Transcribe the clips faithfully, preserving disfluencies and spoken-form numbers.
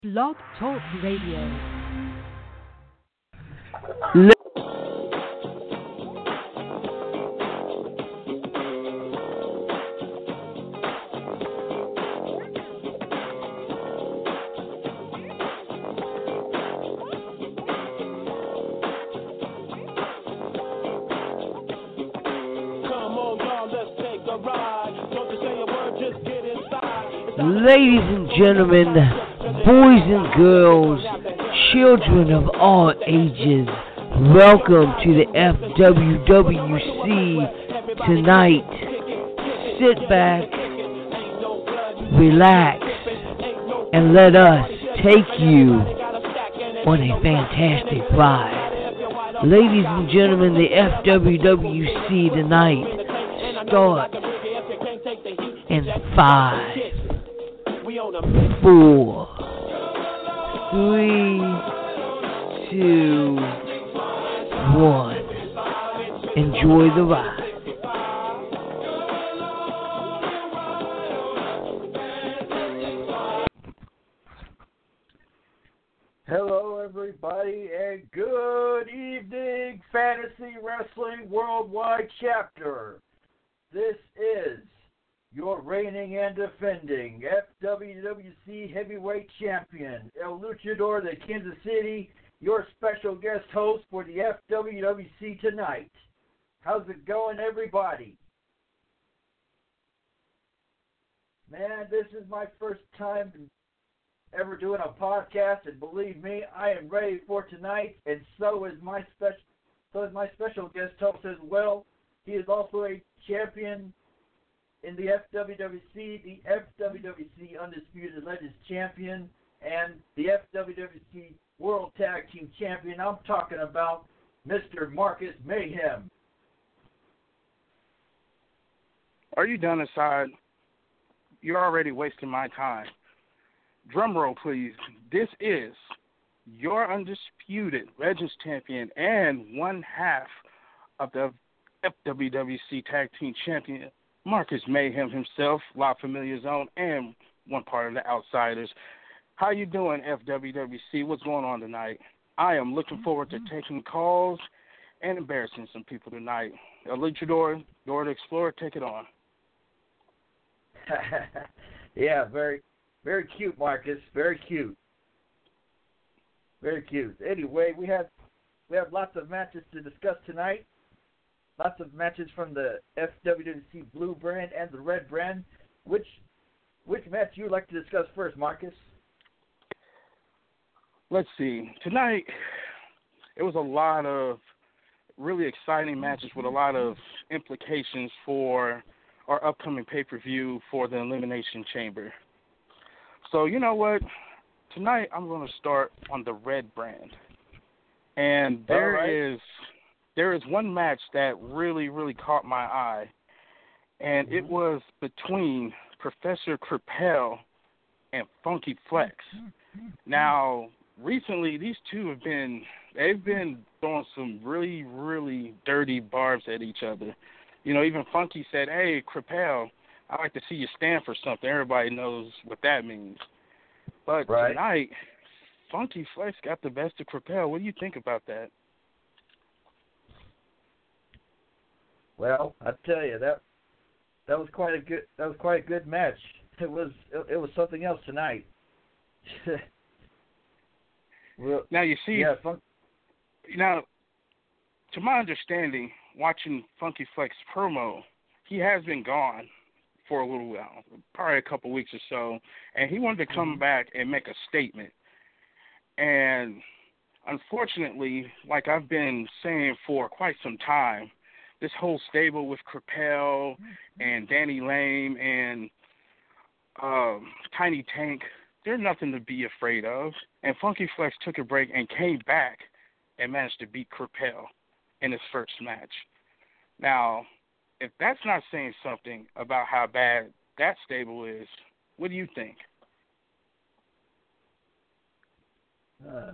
Blog Talk Radio. Ladies and gentlemen, boys and girls, children of all ages, welcome to the F W W C tonight. Sit back, relax, and let us take you on a fantastic ride. Ladies and gentlemen, the F W W C tonight starts in five, four, three, two, one. Enjoy the ride. Hello, everybody, and good evening, Fantasy Wrestling Worldwide Chapter. This is your reigning and defending F W W C Heavyweight Champion, El Luchador de Kansas City, your special guest host for the F W W C tonight. How's it going, everybody? Man, this is my first time ever doing a podcast, and believe me, I am ready for tonight, and so is my special, so is my special guest host as well. He is also a champion in the F W W C, the F W W C Undisputed Legends Champion, and the F W W C World Tag Team Champion. I'm talking about Mister Marcus Mayhem. Are you done aside? You're already wasting my time. Drum roll, please. This is your Undisputed Legends Champion and one half of the F W W C Tag Team Champion, Marcus Mayhem himself, La Familia Zone, and one part of the Outsiders. How you doing, F W W C? What's going on tonight? I am looking forward to taking calls and embarrassing some people tonight. El Luchador, Dora the Explorer, take it on. Yeah, very, very cute, Marcus. Very cute. Very cute. Anyway, we have we have lots of matches to discuss tonight. Lots of matches from the F W W C Blue brand and the Red brand. Which which match you would like to discuss first, Marcus? Let's see. Tonight, it was a lot of really exciting matches with a lot of implications for our upcoming pay-per-view for the Elimination Chamber. So, you know what? Tonight, I'm going to start on the Red brand. And there right. is... There is one match that really, really caught my eye, and it was between Professor Crapel and Funky Flex. Now, recently, these two have been, they've been throwing some really, really dirty barbs at each other. You know, even Funky said, hey, Crapel, I'd like to see you stand for something. Everybody knows what that means. But right. tonight, Funky Flex got the best of Crapel. What do you think about that? Well, I tell you that that was quite a good that was quite a good match. It was it, it was something else tonight. Well, now you see, yeah, fun- now to my understanding, watching Funky Flex promo, he has been gone for a little while, probably a couple weeks or so, and he wanted to come mm-hmm. back and make a statement. And unfortunately, like I've been saying for quite some time, this whole stable with Crapel and Danny Lame and um, Tiny Tank, they're nothing to be afraid of. And Funky Flex took a break and came back and managed to beat Crapel in his first match. Now, if that's not saying something about how bad that stable is, what do you think? Uh,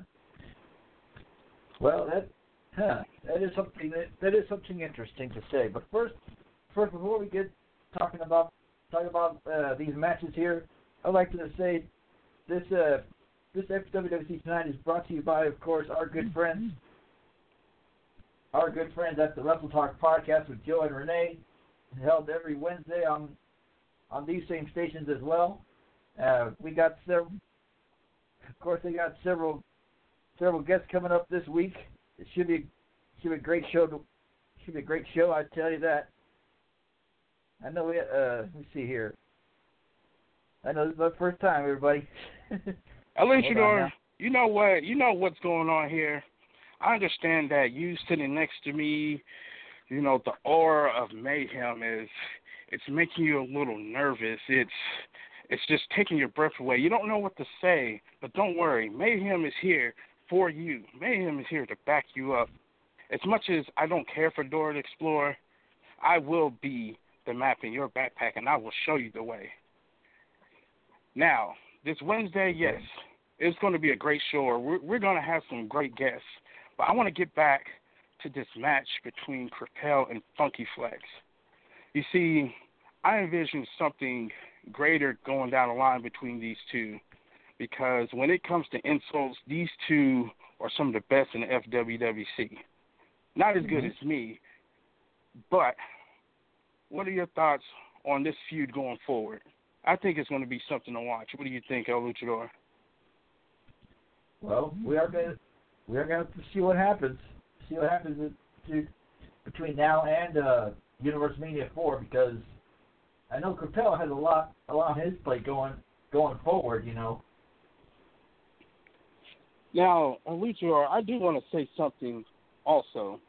well, that huh, that is something that, that is something interesting to say. But first, first before we get talking about talking about uh, these matches here, I'd like to say this uh, this F W W C Tonight is brought to you by, of course, our good friends, our good friends at the Wrestle Talk Podcast with Joe and Renee, held every Wednesday on on these same stations as well. Uh, we got several, of course, they got several several guests coming up this week. It should be should be a great show. To, should be a great show. I tell you that. I know we. Uh, let me see here. I know this is my first time, everybody. Luchador, you know what? You know what's going on here. I understand that you sitting next to me, you know, the aura of mayhem is, it's making you a little nervous. It's, it's just taking your breath away. You don't know what to say, but don't worry. Mayhem is here for you. Mayhem is here to back you up. As much as I don't care for Dora the Explorer, I will be the map in your backpack, and I will show you the way. Now, this Wednesday, yes, it's going to be a great show. We're, we're going to have some great guests. But I want to get back to this match between Crepel and Funky Flex. You see, I envision something greater going down the line between these two, because when it comes to insults, these two are some of the best in the F W W C. Not as good mm-hmm. as me, but what are your thoughts on this feud going forward? I think it's going to be something to watch. What do you think, El Luchador? Well, we are going to we are going to see what happens. See what happens to, between now and uh, Universe Mania four, because I know Crepel has a lot a lot on his plate going going forward. You know. Now, El Luchador, I do want to say something also.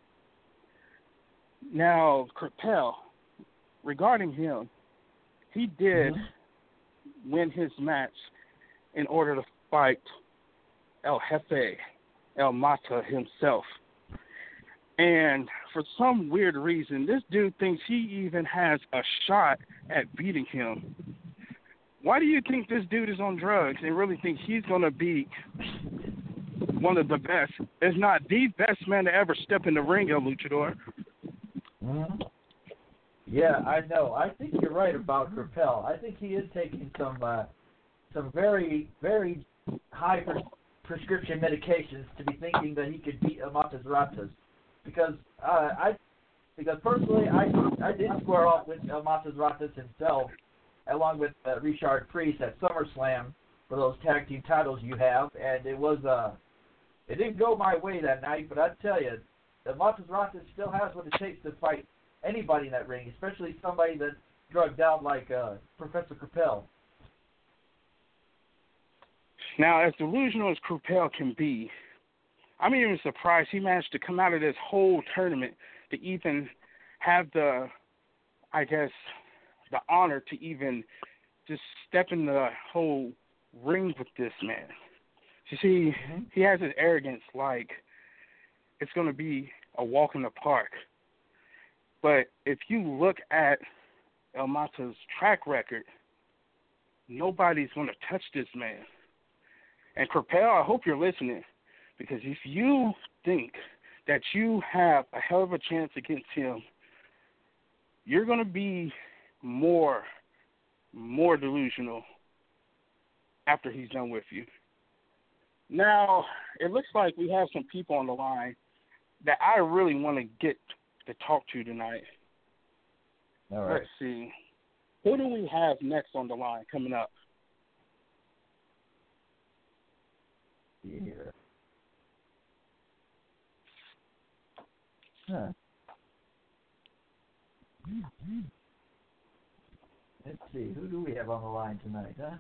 Now, Crepel, regarding him, he did mm-hmm. win his match in order to fight El Jefe, El Mata himself. And for some weird reason, this dude thinks he even has a shot at beating him. Why do you think this dude is on drugs and really think he's going to be one of the best, if not the best man to ever step in the ring, El Luchador? Mm-hmm. Yeah, I know. I think you're right about Crepel. I think he is taking some uh, some very, very high pres- prescription medications to be thinking that he could beat Amatas Ratas. Because uh, I, because personally, I I did square off with Amatas Ratas himself, along with uh, Richard Priest at SummerSlam for those tag team titles you have, and it was uh, it didn't go my way that night. But I tell you, Amatas Ratas still has what it takes to fight anybody in that ring, especially somebody that's drugged out like uh, Professor Crepel. Now, as delusional as Crepel can be, I'm even surprised he managed to come out of this whole tournament to even have the, I guess, the honor to even just step in the whole ring with this man. You see, mm-hmm. he has this arrogance like it's going to be a walk in the park. But if you look at El Mata's track record, nobody's going to touch this man. And Crepel, I hope you're listening, because if you think that you have a hell of a chance against him, you're going to be more, more delusional after he's done with you. Now, it looks like we have some people on the line that I really want to get to talk to tonight. All right. Let's see. Who do we have next on the line coming up? Yeah. Huh. Let's see. Who do we have on the line tonight, huh?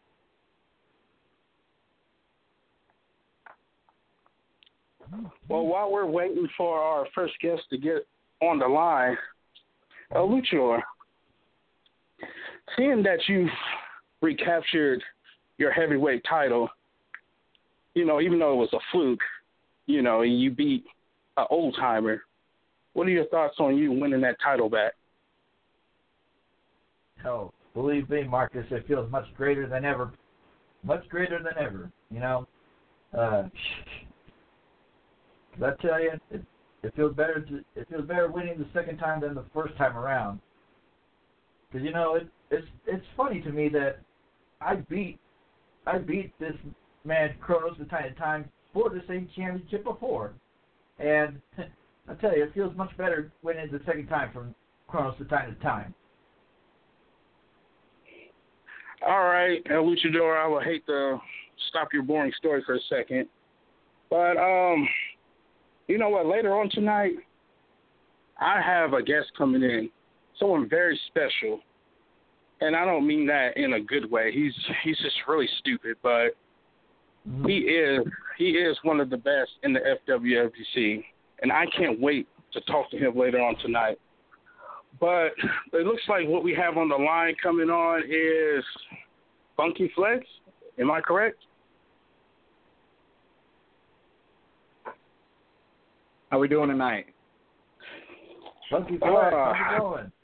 Well, while we're waiting for our first guest to get on the line, El Luchador, seeing that you've recaptured your heavyweight title, you know, even though it was a fluke, you know, and you beat an old-timer, what are your thoughts on you winning that title back? Oh, believe me, Marcus, it feels much greater than ever. Much greater than ever, you know. Uh, I tell you, it, it feels better. To, it feels better winning the second time than the first time around. Because you know, it, it's it's funny to me that I beat I beat this man Kronos from time to time for the same championship before. And I tell you, it feels much better winning the second time from Kronos from time to time. All right, El Luchador, I would hate to stop your boring story for a second. But, um, you know what, later on tonight, I have a guest coming in, someone very special. And I don't mean that in a good way. He's he's just really stupid, but mm-hmm. he is he is one of the best in the F W F C. And I can't wait to talk to him later on tonight. But it looks like what we have on the line coming on is Funky Flex. Am I correct? How we doing tonight? Funky Flex, uh, how's it going?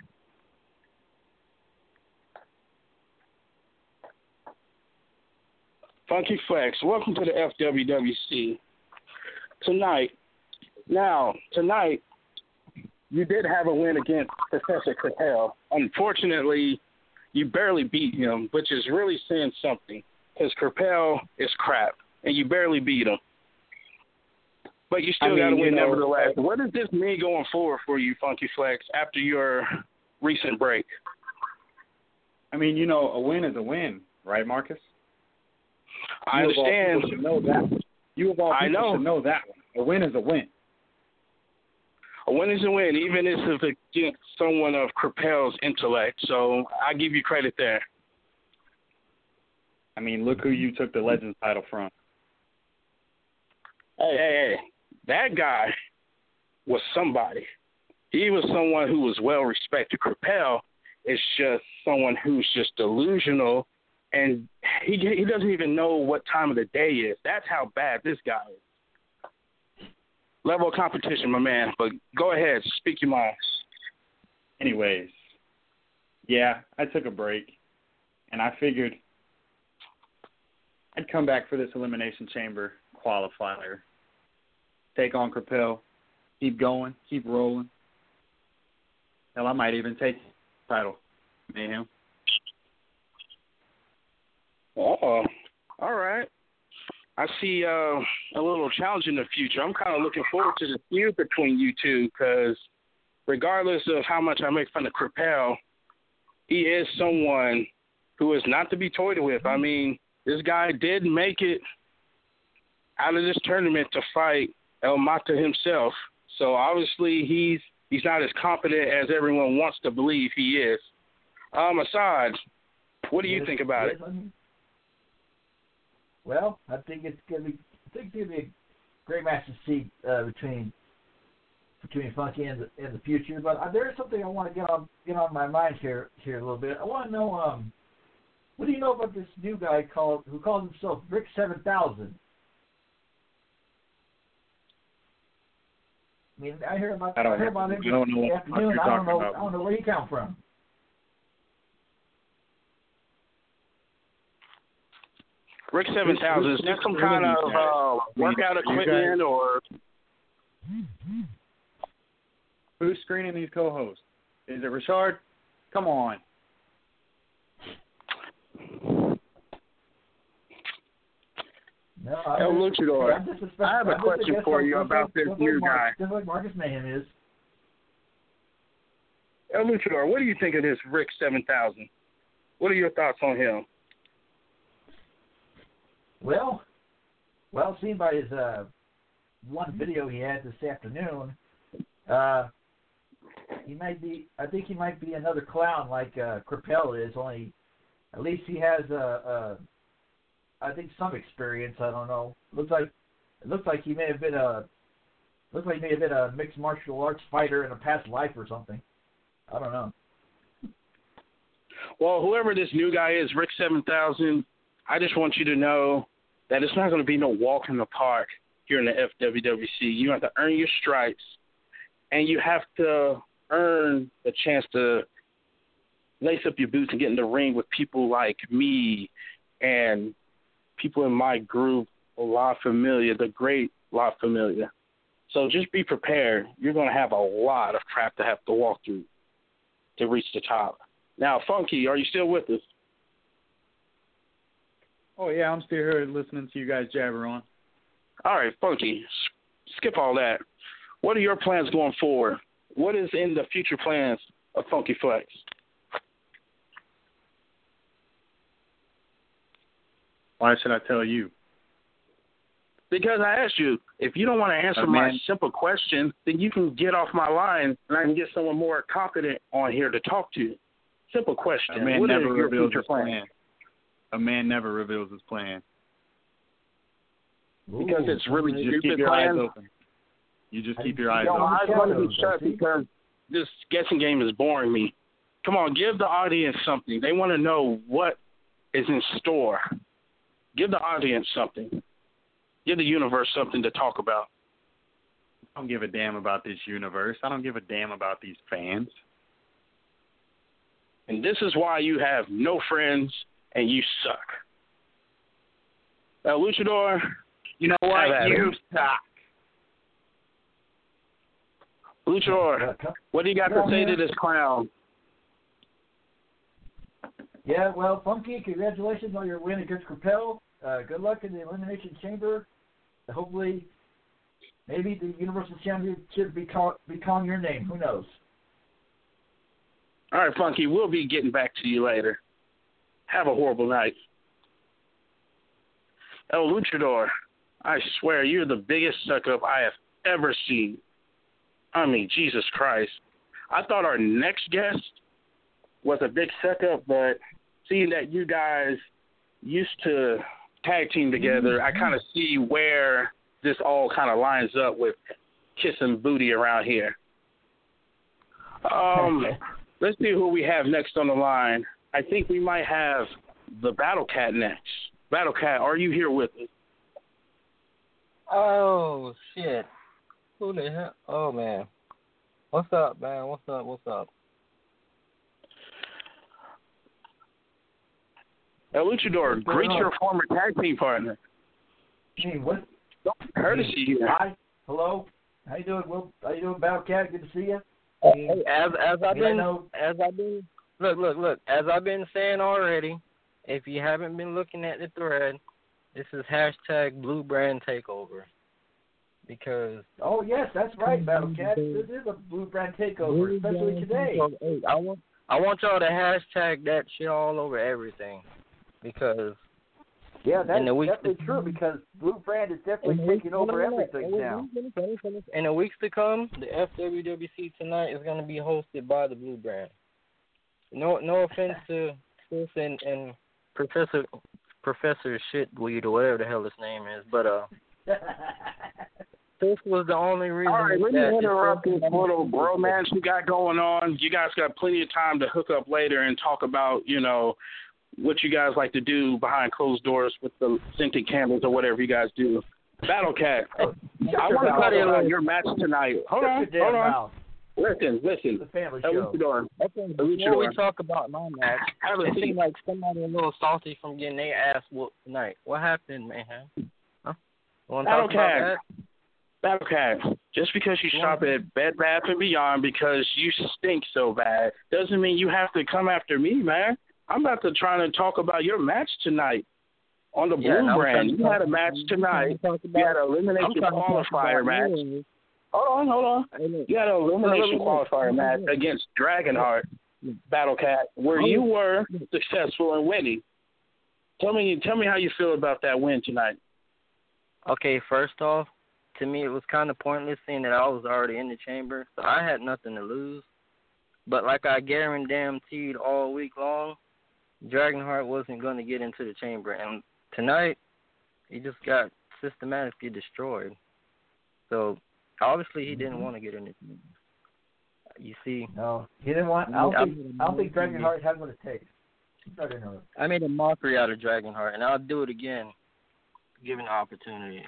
Funky Flex, welcome to the F W W C. Tonight, now, tonight, you did have a win against Professor Capel. Unfortunately, you barely beat him, which is really saying something, because Capel is crap, and you barely beat him. But you still I mean, got to win, know, nevertheless. What does this mean going forward for you, Funky Flex, after your recent break? I mean, you know, a win is a win, right, Marcus? I you understand. You should know that. You of all people I know. should know that one. A win is a win. A win is a win, even if it's against someone of Capel's intellect. So I give you credit there. I mean, look who you took the Legends title from. Hey, hey, hey. That guy was somebody. He was someone who was well respected. Capel is just someone who's just delusional, and he he doesn't even know what time of the day is. That's how bad this guy is. Level of competition, my man. But go ahead, speak your mind. Anyways, yeah, I took a break, and I figured I'd come back for this Elimination Chamber qualifier. Take on Capel, keep going, keep rolling. Hell, I might even take the title. Mayhem. Oh, all right. I see uh, a little challenge in the future. I'm kind of looking forward to the feud between you two because regardless of how much I make fun of Capel, he is someone who is not to be toyed with. I mean, this guy did make it out of this tournament to fight El Mata himself. So obviously he's he's not as competent as everyone wants to believe he is. Um, Assad, what do you yes, think about yes, it? I mean, well, I think it's gonna be I think it's gonna be a great match to see uh, between between Funky and the, and the future. But uh, there is something I want to get on get on my mind here here a little bit. I want to know um, what do you know about this new guy called who calls himself Rick seven thousand? I mean, I hear about I, don't I hear about him I don't know this what afternoon. you're I don't know about. I don't know where he come from. Rick seven thousand, is that some kind of uh, workout equipment or? Who's screening these co-hosts? Is it Richard? Come on. No, El Luchador, I have a I'm question for you about this new guy. Just like Marcus Mayhem is. El Luchador, what do you think of this Rick seven thousand? What are your thoughts on him? Well, well, seen by his uh, one video he had this afternoon, uh, he might be. I think he might be another clown like uh, Capel is. Only, at least he has a. a I think some experience. I don't know. Looks like it looks like he may have been a. Looks like he may have been a mixed martial arts fighter in a past life or something. I don't know. Well, whoever this new guy is, Rick seven thousand, I just want you to know that it's not going to be no walk in the park here in the F W W C. You have to earn your stripes, and you have to earn the chance to lace up your boots and get in the ring with people like me and people in my group, La Familia, the great La Familia. So just be prepared. You're going to have a lot of crap to have to walk through to reach the top. Now, Funky, are you still with us? Oh, yeah, I'm still here listening to you guys jabber on. All right, Funky, skip all that. What are your plans going forward? What is in the future plans of Funky Flex? Why should I tell you? Because I asked you. If you don't want to answer Uh, my man. simple question, then you can get off my line and I can get someone more competent on here to talk to. Simple question. A man What never is your reveals future his plan? plan. A man never reveals his plan. Because it's really You just stupid keep your plan. eyes open. You just keep your You eyes don't Your open. want eyes want to shadows, be shut I see. because this guessing game is boring me. Come on, give the audience something. They want to know what is in store. Give the audience something. Give the universe something to talk about. I don't give a damn about this universe. I don't give a damn about these fans. And this is why you have no friends and you suck. Now, Luchador, You know have what? at You it. suck. Luchador, what do you got Yeah, to say man. to this clown? Yeah, well, Funky, congratulations on your win against Capel. Uh, good luck in the Elimination Chamber. Hopefully, maybe the Universal Championship be call, be calling your name. Who knows? All right, Funky, we'll be getting back to you later. Have a horrible night. El Luchador, I swear you're the biggest suck-up I have ever seen. I mean, Jesus Christ. I thought our next guest was a big suck-up, but seeing that you guys used to tag team together, I kind of see where this all kind of lines up with kissing booty around here. Um, let's see who we have next on the line. I think we might have the Battle Cat next. Battle Cat, are you here with us? Oh, shit. Who the hell? Oh, man. What's up, man? What's up? What's up? El Luchador, greet your former tag team partner. Gee, what? Courtesy here. Hi. Hello. How you doing, Will? How you doing, Battle Cat? Good to see you. Hey, as as I've Yeah, I been know. as I've been look look look as I've been saying already, if you haven't been looking at the thread, this is hashtag Blue Brand Takeover, because Oh yes, that's right, Battle Cat. This is a Blue Brand Takeover, especially today. Hey, I want I want y'all to hashtag that shit all over everything, because Yeah, that's in the weeks definitely to- true because Blue Brand is definitely in the weeks- taking over no, no, no, everything no, now. finish, finish, finish. In the weeks to come, the F W W C tonight is going to be hosted by the Blue Brand. No, no offense to Sis and, and Professor Professor Shitweed or whatever the hell his name is, but uh, this was the only reason. All right, let me that interrupt this it's- little bromance you got going on. You guys got plenty of time to hook up later and talk about, you know, what you guys like to do behind closed doors with the scented candles or whatever you guys do. Battle Cat, Oh, I want to talk about your match tonight. Hold on, Shut your hold damn on. mouth. Listen, It's listen. a family El show. Luchador, Okay, El before we Luchador. talk about my match, Have a it seat. seemed like somebody a little salty from getting their ass whooped tonight. What happened, man? Huh? Want to Battle talk about Cat. that? Battle Cat, just because you Yeah. shop at Bed Bath and Beyond because you stink so bad doesn't mean you have to come after me, man. I'm about to try to talk about your match tonight on the Yeah, and Blue I'm Brand. trying to You talk- had a match I'm tonight. trying to talk You had about- an elimination I'm trying to talk qualifier about match. you. Hold on, hold on. Hey, look. You had an elimination Look, look, look. qualifier match against Dragonheart, Battle Cat, where you were successful in winning. Tell me, tell me how you feel about that win tonight. Okay, first off, to me it was kind of pointless seeing that I was already in the chamber, so I had nothing to lose. But like I guaranteed all week long, Dragonheart wasn't going to get into the chamber, and tonight he just got systematically destroyed. So obviously he didn't want to get in the chamber. You see, No, he didn't want. I don't I- think. I don't think Dragonheart had what it takes. Dragonheart. I made a mockery out of Dragonheart, and I'll do it again, given the opportunity.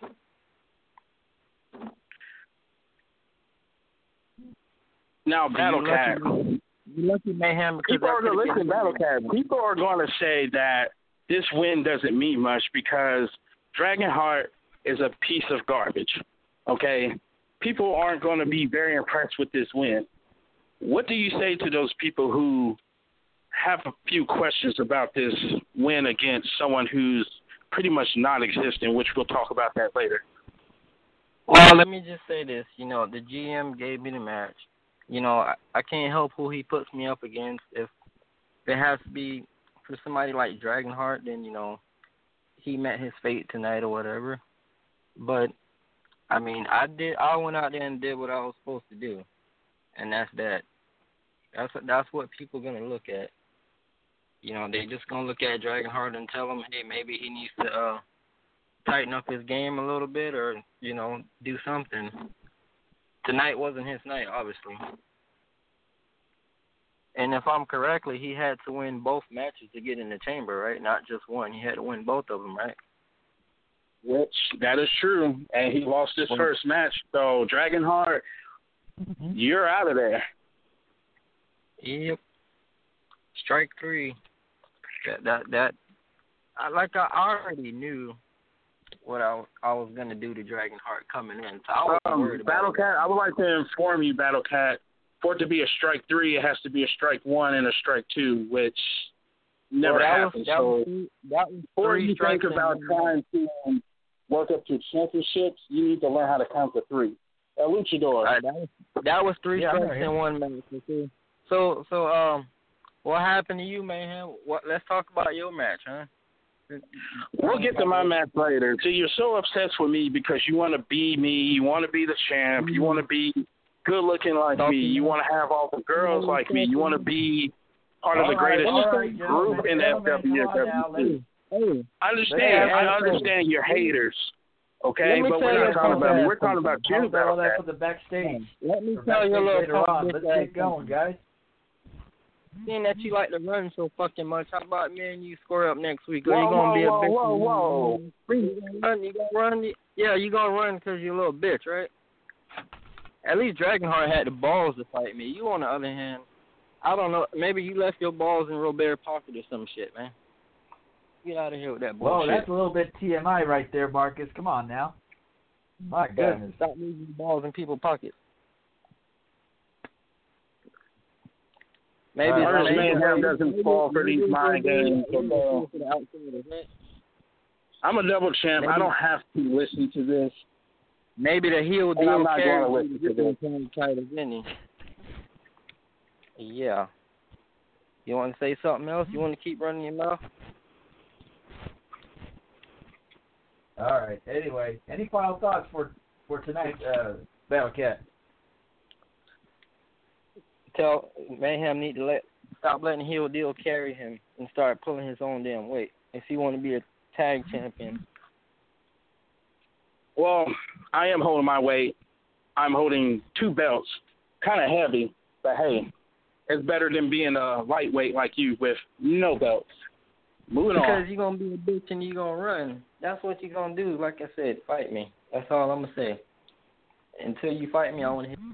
Now, So Battle you Cat. lucky, you lucky Mayhem because People I are going could've to listen, get- Battle Cat. People are going to say that this win doesn't mean much because Dragonheart is a piece of garbage. Okay, people aren't going to be very impressed with this win. What do you say to those people who have a few questions about this win against someone who's pretty much non-existent, which we'll talk about that later. Well, let me just say this. You know, the G M gave me the match. You know, I, I can't help who he puts me up against. If it has to be for somebody like Dragonheart, then, you know, he met his fate tonight or whatever. But, I mean, I did. I went out there and did what I was supposed to do, and that's that. That's that's what people are gonna look at. You know, they just gonna look at Dragonheart and tell him, hey, maybe he needs to uh, tighten up his game a little bit, or you know, do something. Tonight wasn't his night, obviously. And if I'm correctly, he had to win both matches to get in the chamber, right? Not just one. He had to win both of them, right? Which, that is true. And he lost his first match. So, Dragonheart, mm-hmm. you're out of there. Yep. Strike three. That, that, that I, like I already knew what I, I was going to do to Dragonheart coming in. So I wasn't um, worried about Battlecat, I would like to inform you, Battlecat, for it to be a strike three, it has to be a strike one and a strike two, which never well, that happens. Was, that, so was, that was before you think about trying to work up to championships, you need to learn how to count to three. A luchador. Right, that was that was three yeah, strikes in one match. Okay. So so um, what happened to you, Mayhem? What? Let's talk about your match, huh? We'll get to my match later. So you're so obsessed with me because you want to be me, you want to be the champ, you want to be good looking like me, you want to have all the girls like me, you want to be part of the greatest right, group in F W W C. I understand. I understand your haters. Okay, but we're not talking about me. We're talking about you. About all that for the backstage. Let me tell you a little something. Let's get going, guys. Seeing that you like to run so fucking much, how about me and you square up next week? Are whoa, you gonna whoa, be a whoa, bitch? Whoa, whoa, whoa! You gonna run? You gonna run? Yeah, you gonna run because you're a little bitch, right? At least Dragonheart had the balls to fight me. You, on the other hand, I don't know. Maybe you left your balls in Robert's pocket or some shit, man. Get out of here with that bullshit. Whoa, that's a little bit T M I right there, Marcus. Come on now. My goodness. Stop leaving the balls in people's pockets. Maybe uh, Ernest Mayhem doesn't fall for these mind games. I'm a double champ. Maybe. I don't have to listen to this. Maybe the heel deal I'm not going to listen to this. Titles, isn't he? Yeah. You want to say something else? You want to keep running your mouth? All right. Anyway, any final thoughts for for tonight, uh, Battlecat? Tell Mayhem need to let stop letting heel deal carry him and start pulling his own damn weight if he want to be a tag champion. Well, I am holding my weight. I'm holding two belts, kind of heavy, but hey, it's better than being a lightweight like you with no belts. Moving because on. Because you're going to be a bitch and you're going to run. That's what you're going to do. Like I said, fight me. That's all I'm going to say. Until you fight me, I want to hit you.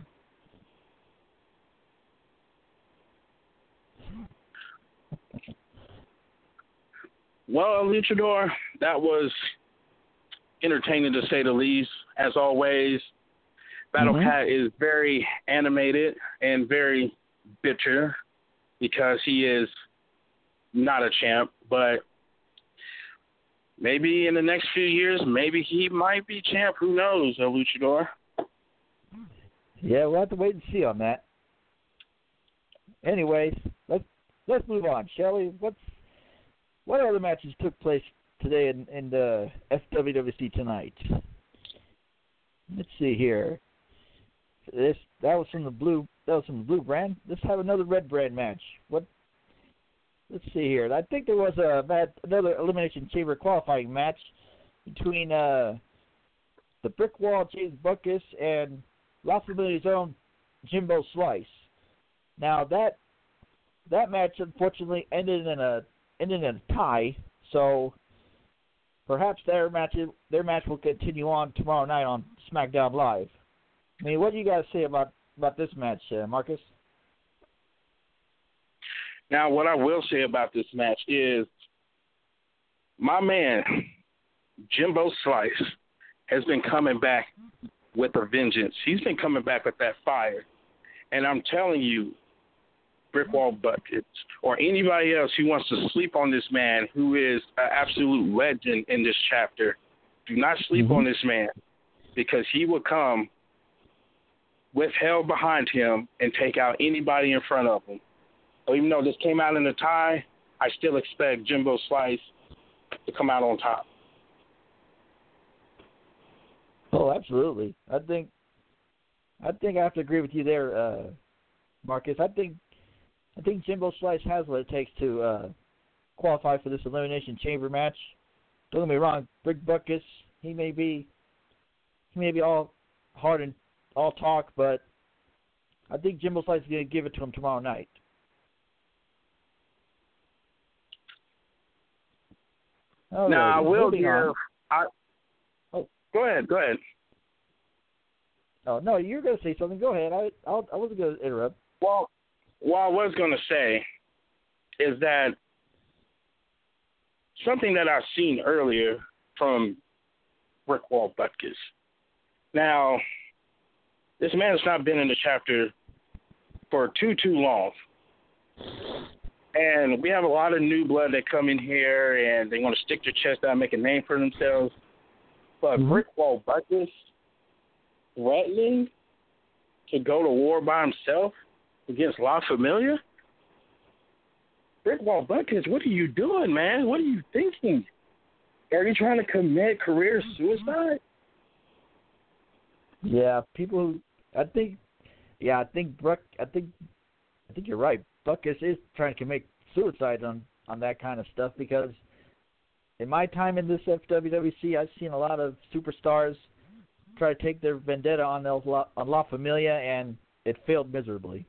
Well, Luchador, that was entertaining to say the least. As always, Battlecat mm-hmm. is very animated and very bitter because he is not a champ. But maybe in the next few years, maybe he might be champ. Who knows, El Luchador? Yeah, we'll have to wait and see on that. Anyways, let's let's move on, shall we? What's what other matches took place today in, in the F W W C tonight? Let's see here. This that was from the blue. That was from the blue brand. Let's have another red brand match. What? Let's see here. I think there was a match, another Elimination Chamber qualifying match between uh, the Brick Wall James Buckus and La Familia's own Jimbo Slice. Now that that match unfortunately ended in a ended in a tie. So perhaps their match their match will continue on tomorrow night on SmackDown Live. I mean, what do you guys say about about this match, uh, Marcus? Now, what I will say about this match is my man, Jimbo Slice, has been coming back with a vengeance. He's been coming back with that fire. And I'm telling you, Brickwall Buckets, or anybody else who wants to sleep on this man who is an absolute legend in this chapter, do not sleep mm-hmm. on this man, because he will come with hell behind him and take out anybody in front of him. So even though this came out in a tie, I still expect Jimbo Slice to come out on top. Oh, absolutely. I think I think I have to agree with you there, uh, Marcus. I think I think Jimbo Slice has what it takes to uh, qualify for this Elimination Chamber match. Don't get me wrong, Brick Buckus, he may be he may be all hard and all talk, but I think Jimbo Slice is going to give it to him tomorrow night. Now, right, I will give. I, oh, go ahead. Go ahead. Oh no, you're going to say something. Go ahead. I I'll, I wasn't going to interrupt. Well, what I was going to say is that something that I've seen earlier from Brickwall Butkus. Now, this man has not been in the chapter for too too long. And we have a lot of new blood that come in here and they want to stick their chest out and make a name for themselves. But mm-hmm. Brickwall Buckus threatening to go to war by himself against La Familia? Brickwall Buckus, what are you doing, man? What are you thinking? Are you trying to commit career suicide? Yeah, people who, I think, yeah, I think Bruck, I think, I think you're right. Buckus is trying to commit suicide on, on that kind of stuff, because in my time in this F W W C, I've seen a lot of superstars try to take their vendetta on, La, on La Familia, and it failed miserably.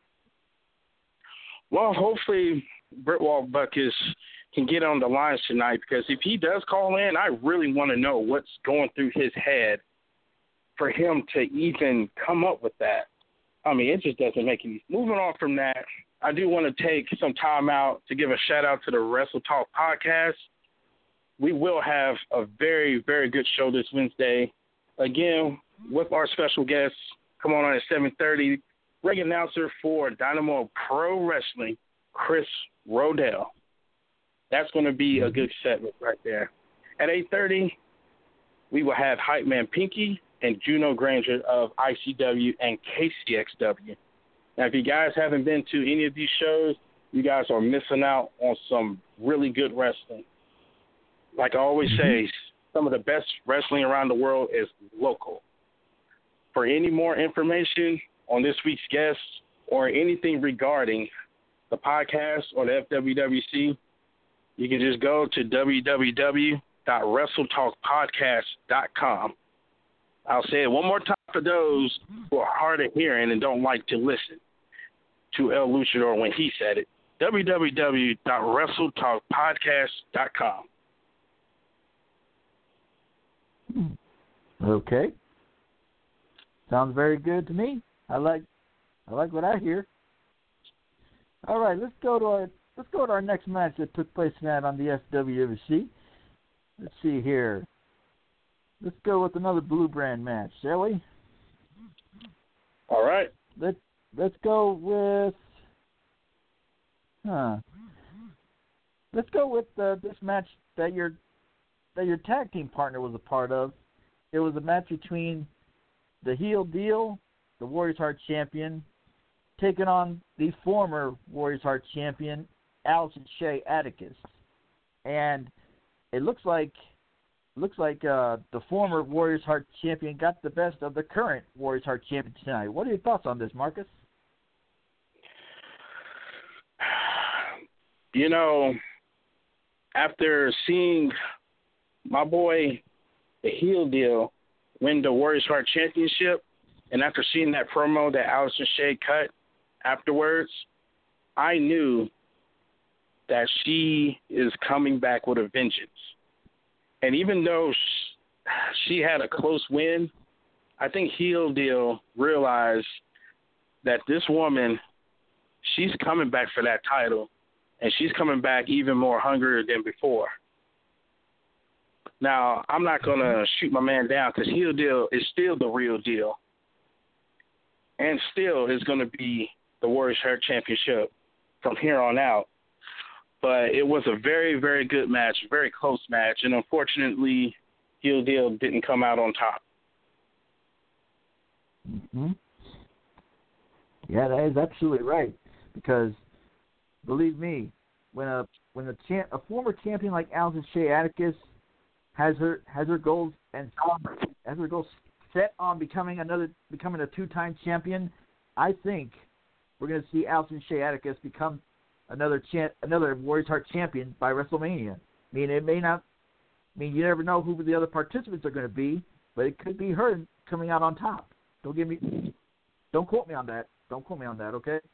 Well, hopefully Brickwall Buckus can get on the lines tonight, because if he does call in, I really want to know what's going through his head for him to even come up with that. I mean, it just doesn't make any. Moving on from that, I do want to take some time out to give a shout out to the Wrestle Talk podcast. We will have a very, very good show this Wednesday. Again, with our special guest, come on at seven thirty, ring announcer for Dynamo Pro Wrestling, Chris Rodell. That's going to be a good segment right there. At eight thirty, we will have Hype Man Pinky and Juno Granger of I C W and K C X W. Now, if you guys haven't been to any of these shows, you guys are missing out on some really good wrestling. Like I always say, some of the best wrestling around the world is local. For any more information on this week's guest or anything regarding the podcast or the F W W C, you can just go to w w w dot wrestle talk podcast dot com. I'll say it one more time for those who are hard of hearing and don't like to listen to El Luchador when he said it. w w w dot wrestle talk podcast dot com. Okay. Sounds very good to me. I like I like what I hear. All right, let's go to our let's go to our next match that took place tonight on the F W W C. Let's see here. Let's go with another Blue Brand match, shall we? All right. Let's let's go with huh. Let's go with uh, this match that your that your tag team partner was a part of. It was a match between the Heel Deal, the Warriors Heart champion, taking on the former Warriors Heart champion, Allison Shea Atticus. And it looks like looks like uh, the former Warriors Heart champion got the best of the current Warriors Heart champion tonight. What are your thoughts on this, Marcus? You know, after seeing my boy, the Heel Deal, win the Warriors Heart Championship, and after seeing that promo that Allison Shea cut afterwards, I knew that she is coming back with a vengeance. And even though she had a close win, I think Heel Deal realized that this woman, she's coming back for that title, and she's coming back even more hungrier than before. Now, I'm not going to shoot my man down, because Heel Deal is still the real deal, and still is going to be the Warriors Heart Championship from here on out. But it was a very, very good match, very close match, and unfortunately, Heel Deal didn't come out on top. Mm-hmm. Yeah, that is absolutely right. Because believe me, when a when a, champ, a former champion like Allison Shea Atticus has her has her goals and has her goals set on becoming another becoming a two-time champion, I think we're going to see Allison Shea Atticus become another champ, another Warriors Heart champion by WrestleMania. I mean, it may not. I mean, you never know who the other participants are going to be, but it could be her coming out on top. Don't give me. Don't quote me on that. Don't quote me on that, okay?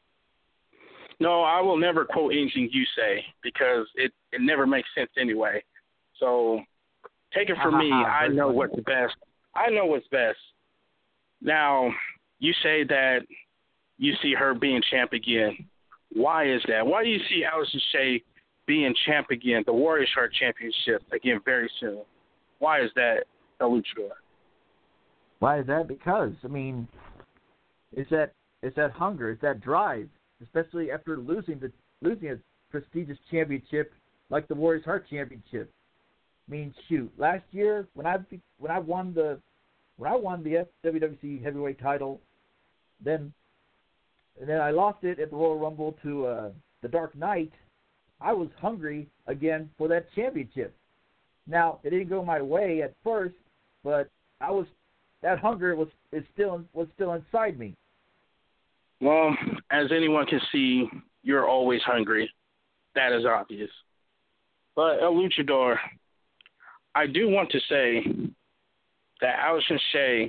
No, I will never quote anything you say because it, it never makes sense anyway. So take it from me. I know what's best. I know what's best. Now, you say that you see her being champ again. Why is that? Why do you see Allison Shea being champ again, the Warriors Heart Championship again very soon? Why is that, El Luchador? Why is that? Because, I mean, it's that it's that hunger, it's that drive, especially after losing the losing a prestigious championship like the Warriors Heart Championship. I mean, shoot, last year when I when I won the when I won the W W C Heavyweight title, then and then I lost it at the Royal Rumble to uh, the Dark Knight. I was hungry again for that championship. Now it didn't go my way at first, but I was that hunger was is still was still inside me. Well, as anyone can see, you're always hungry. That is obvious. But El Luchador, I do want to say that Allison Shea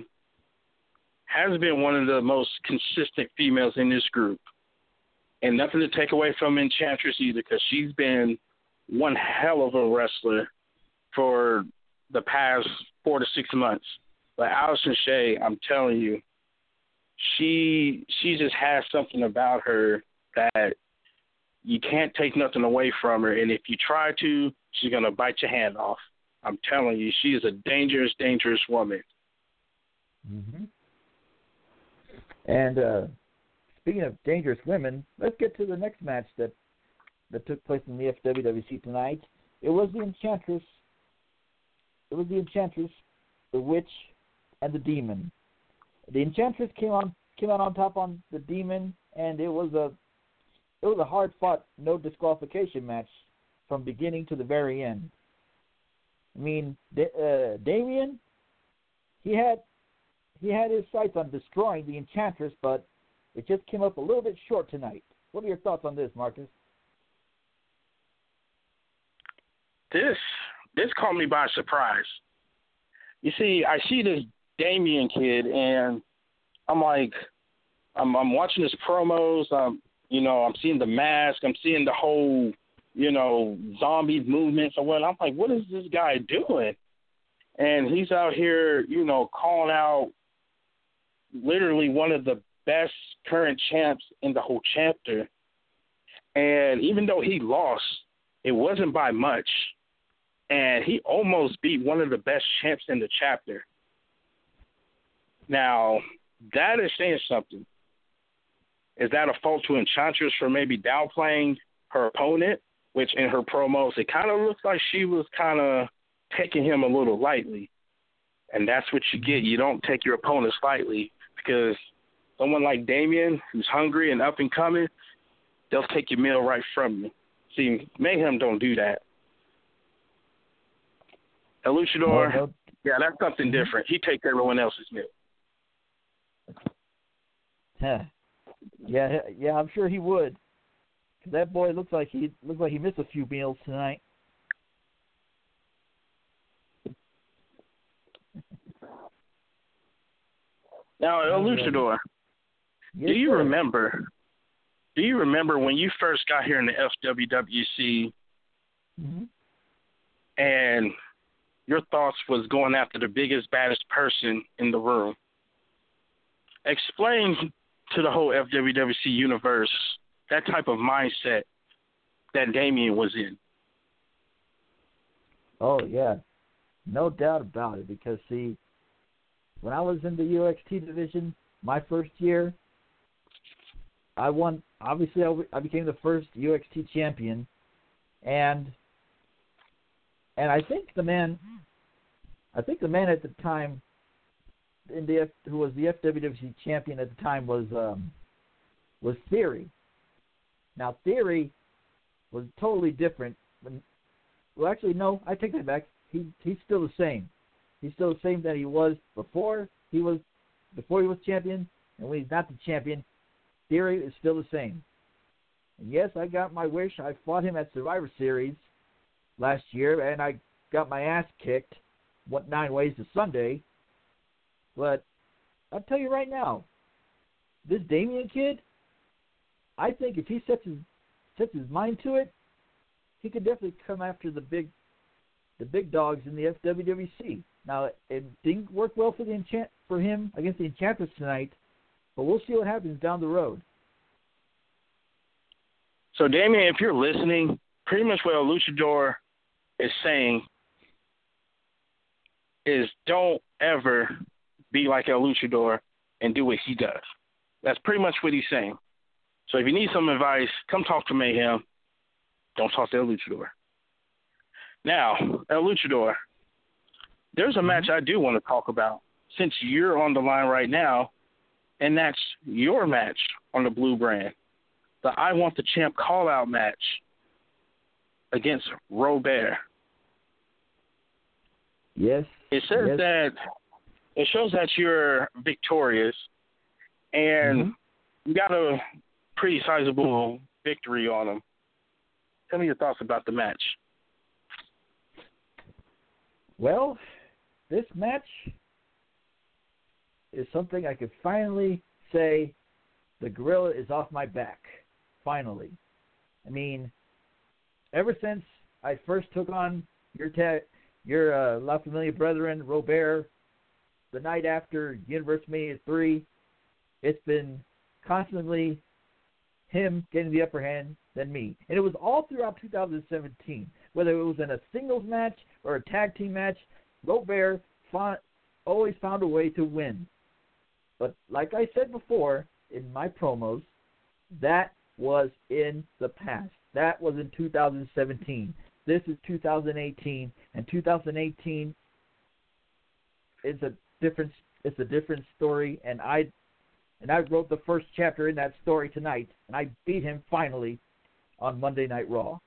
has been one of the most consistent females in this group. And nothing to take away from Enchantress either, because she's been one hell of a wrestler for the past four to six months. But Allison Shea, I'm telling you, she she just has something about her that you can't take nothing away from her. And if you try to, she's going to bite your hand off. I'm telling you, she is a dangerous, dangerous woman. Mm-hmm. And uh, speaking of dangerous women, let's get to the next match that that took place in the F W W C tonight. It was the Enchantress. It was the Enchantress, the Witch, and the Demon. The Enchantress came on came out on top on the Demon, and it was a it was a hard fought, no disqualification match from beginning to the very end. I mean, uh, Damien, he had he had his sights on destroying the Enchantress, but it just came up a little bit short tonight. What are your thoughts on this, Marcus? This this caught me by surprise. You see, I see this Damien kid, and I'm like, I'm I'm watching his promos. Um, you know, I'm seeing the mask. I'm seeing the whole, you know, zombie movements or what. I'm like, what is this guy doing? And he's out here, you know, calling out literally one of the best current champs in the whole chapter. And even though he lost, it wasn't by much. And he almost beat one of the best champs in the chapter. Now, that is saying something. Is that a fault to Enchantress for maybe downplaying her opponent, which in her promos, it kind of looks like she was kind of taking him a little lightly. And that's what you get. You don't take your opponents lightly, because someone like Damien, who's hungry and up and coming, they'll take your meal right from you. See, Mayhem don't do that. El Luchador, oh, no. Yeah, that's something different. He takes everyone else's meal. Huh. Yeah, yeah, I'm sure he would. That boy looks like he looks like he missed a few meals tonight. Now, El Luchador, yes, do you sir. remember? Do you remember when you first got here in the F W W C, mm-hmm. and your thoughts was going after the biggest, baddest person in the room? Explain to the whole F W W C universe that type of mindset that Damien was in. Oh, yeah. No doubt about it, because, see, when I was in the U X T division, my first year, I won. Obviously, I, I became the first U X T champion, and and I think the man, I think the man at the time, in the F, who was the F W W C champion at the time was um, was Theory. Now Theory was totally different. When, well, actually, no, I take that back. He he's still the same. He's still the same that he was before he was before he was champion, and when he's not the champion, Theory is still the same. And yes, I got my wish. I fought him at Survivor Series last year, and I got my ass kicked, what nine ways to Sunday. But I'll tell you right now, this Damien kid, I think if he sets his sets his mind to it, he could definitely come after the big the big dogs in the F W W C. Now, it didn't work well for the enchant for him against the Enchantress tonight, but we'll see what happens down the road. So, Damien, if you're listening, pretty much what a luchador is saying is don't ever be like a luchador and do what he does. That's pretty much what he's saying. So if you need some advice, come talk to Mayhem. Don't talk to El Luchador. Now, El Luchador, there's a match I do want to talk about since you're on the line right now, and that's your match on the Blue brand, the I Want the Champ call-out match against Robert. Yes. It says yes. that it shows that you're victorious, and mm-hmm. you got a pretty sizable victory on him. Tell me your thoughts about the match. Well, this match is something I could finally say the gorilla is off my back. Finally. I mean, ever since I first took on your ta- your uh, La Familia brethren, Robert, the night after Universe Mania three, it's been constantly him getting the upper hand than me. And it was all throughout two thousand seventeen. Whether it was in a singles match or a tag team match, Robert found, always found a way to win. But like I said before in my promos, that was in the past. That was in two thousand seventeen. This is two thousand eighteen, and two thousand eighteen is a different it's a different story, and I and I wrote the first chapter in that story tonight, and I beat him finally on Monday Night Raw.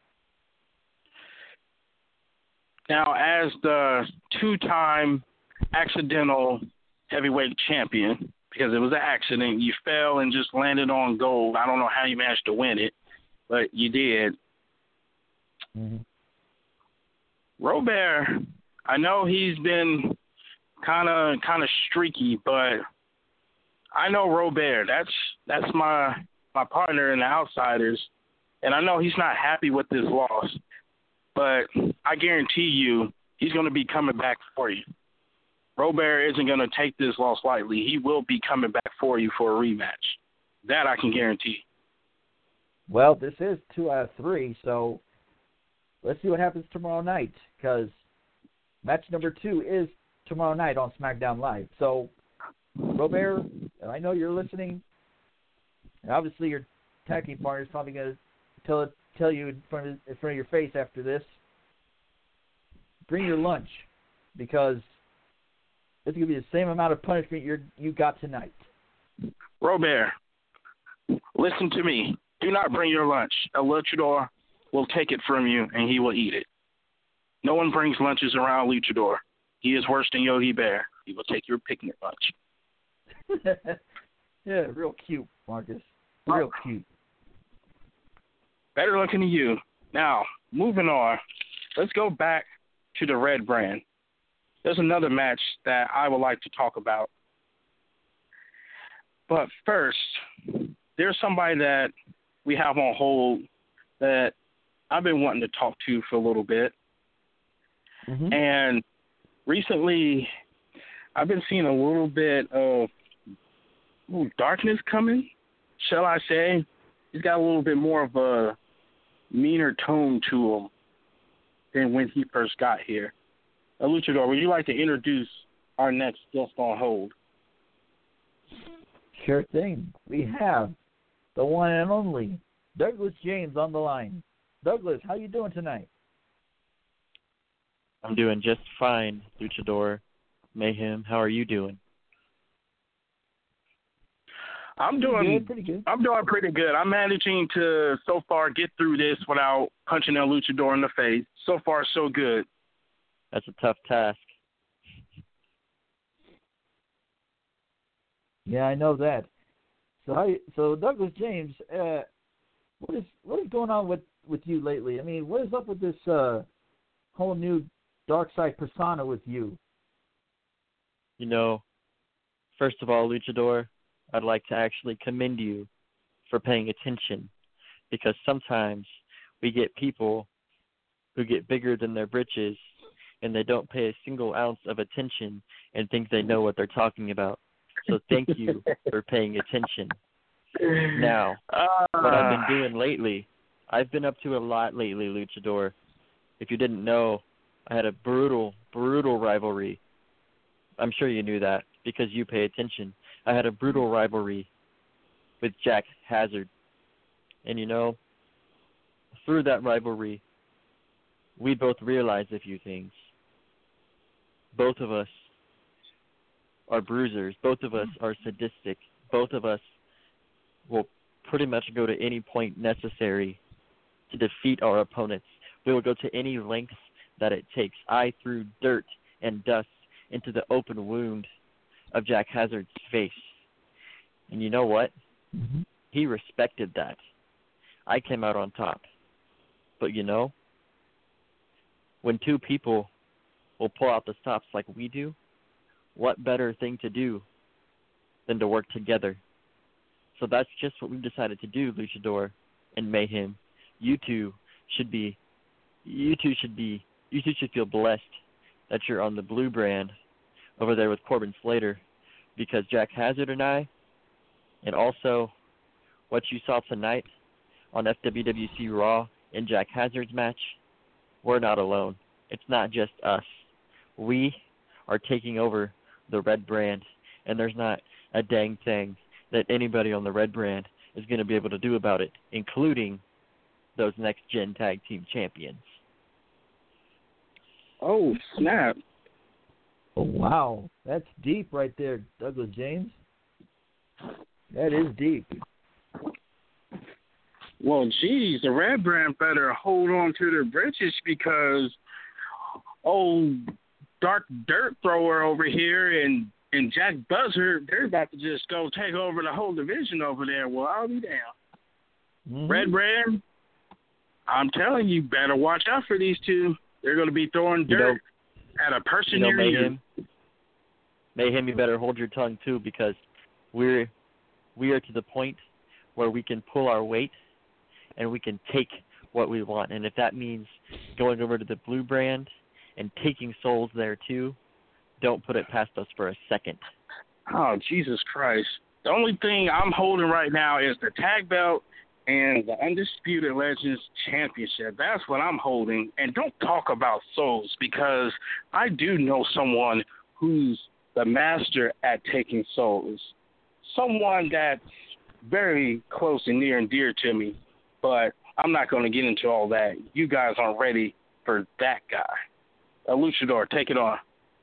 Now, as the two-time accidental heavyweight champion, because it was an accident, you fell and just landed on gold. I don't know how you managed to win it, but you did. Mm-hmm. Robert, I know he's been kind of kind of streaky, but I know Robert. That's that's my my partner in the Outsiders, and I know he's not happy with this loss. But I guarantee you, he's going to be coming back for you. Robert isn't going to take this loss lightly. He will be coming back for you for a rematch. That I can guarantee. Well, this is two out of three, so let's see what happens tomorrow night, because match number two is tomorrow night on SmackDown Live. So, Robert, I know you're listening, and obviously your tag team partner is probably going to tell tell you in front of in front of your face after this. Bring your lunch, because it's going to be the same amount of punishment you you got tonight. Robert, listen to me. Do not bring your lunch. El Luchador will take it from you, and he will eat it. No one brings lunches around Luchador. He is worse than Yogi Bear. He will take your picnic lunch. Yeah, real cute, Marcus. Real cute. Better looking than you. Now, moving on, let's go back to the Red brand. There's another match that I would like to talk about. But first, there's somebody that we have on hold that I've been wanting to talk to for a little bit. Mm-hmm. And recently, I've been seeing a little bit of ooh, darkness coming, shall I say. He's got a little bit more of a meaner tone to him than when he first got here. Uh, Luchador, would you like to introduce our next guest on hold? Sure thing. We have the one and only Douglas James on the line. Douglas, how you doing tonight? I'm doing just fine, Luchador. Mayhem, how are you doing? I'm doing Pretty good, pretty good. I'm doing pretty good. I'm managing to so far get through this without punching a luchador in the face. So far, so good. That's a tough task. Yeah, I know that. So, how, so Douglas James, uh, what is what is going on with, with you lately? I mean, what is up with this uh, whole new dark side persona with you? You know, first of all, Luchador, I'd like to actually commend you for paying attention, because sometimes we get people who get bigger than their britches and they don't pay a single ounce of attention and think they know what they're talking about. So thank you for paying attention. Now, uh, what I've been doing lately, I've been up to a lot lately, Luchador. If you didn't know, I had a brutal, brutal rivalry. I'm sure you knew that because you pay attention. I had a brutal rivalry with Jack Hazard. And, you know, through that rivalry, we both realized a few things. Both of us are bruisers. Both of us are sadistic. Both of us will pretty much go to any point necessary to defeat our opponents. We will go to any lengths that it takes. I threw dirt and dust into the open wound of Jack Hazard's face. And you know what? Mm-hmm. He respected that. I came out on top. But you know, when two people will pull out the stops like we do, what better thing to do than to work together? So that's just what we've decided to do, Luchador and Mayhem. You two should be, you two should be, you two should feel blessed that you're on the blue brand over there with Corbin Slater, because Jack Hazard and I, and also what you saw tonight on F W W C Raw in Jack Hazard's match, we're not alone. It's not just us. We are taking over the red brand, and there's not a dang thing that anybody on the red brand is going to be able to do about it, including those next-gen tag team champions. Oh, snap. Oh, wow. That's deep right there, Douglas James. That is deep. Well, geez, the red brand better hold on to their britches, because old Dark Dirt Thrower over here and, and Jack Buzzard, they're about to just go take over the whole division over there. Well, I'll be down. Mm-hmm. Red brand, I'm telling you, better watch out for these two. They're going to be throwing dirt you know, at a person you know, near Mayhem, you. Mayhem, you better hold your tongue, too, because we're we are to the point where we can pull our weight and we can take what we want. And if that means going over to the blue brand and taking souls there, too, don't put it past us for a second. Oh, Jesus Christ. The only thing I'm holding right now is the tag belt and the Undisputed Legends Championship. That's what I'm holding. And don't talk about souls, because I do know someone who's the master at taking souls. Someone that's very close and near and dear to me. But I'm not going to get into all that. You guys aren't ready for that guy. A Luchador, take it on.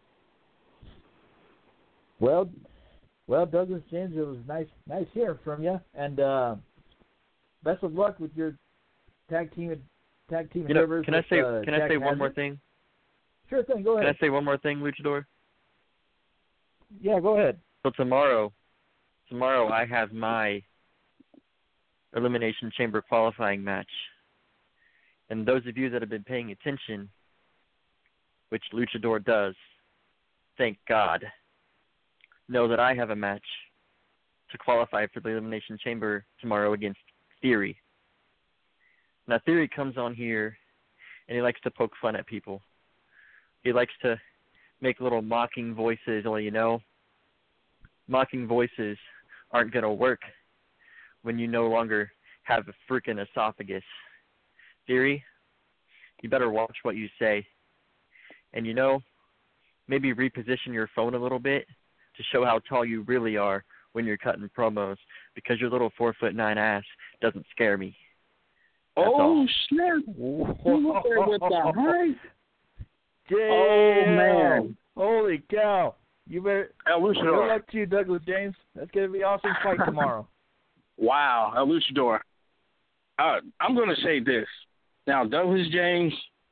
Well, well, Douglas James, it was nice, nice hearing from you, and uh, best of luck with your tag team, tag team you know, endeavors. Can I with, say? Uh, can I Jack say one Hazard. more thing? Sure thing. Go ahead. Can I say one more thing, Luchador? Yeah, go ahead. So tomorrow, tomorrow I have my Elimination Chamber qualifying match. And those of you that have been paying attention, which Luchador does, thank God, know that I have a match to qualify for the Elimination Chamber tomorrow against Theory. Now, Theory comes on here, and he likes to poke fun at people. He likes to make little mocking voices. Well, you know, mocking voices aren't going to work when you no longer have a freaking esophagus. Theory, you better watch what you say. And, you know, maybe reposition your phone a little bit to show how tall you really are when you're cutting promos because your little four foot nine ass doesn't scare me. That's oh, all. snap. You were there with the height. Damn. Oh, man. Holy cow. You better. El Good Luchador. luck to you, Douglas James. That's going to be an awesome fight tomorrow. Wow, El Luchador. Uh, I'm going to say this. Now, Douglas James,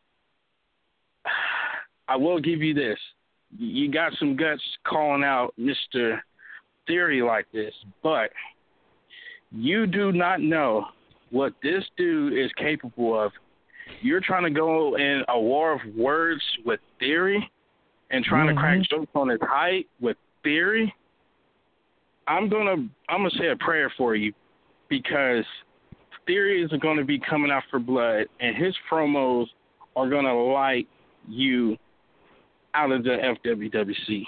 I will give you this. You got some guts calling out Mister Theory like this, but you do not know what this dude is capable of. You're trying to go in a war of words with Theory and trying mm-hmm. to crack jokes on his height with Theory. I'm gonna I'm gonna say a prayer for you because Theory is going to be coming out for blood, and his promos are going to light you out of the F W W C.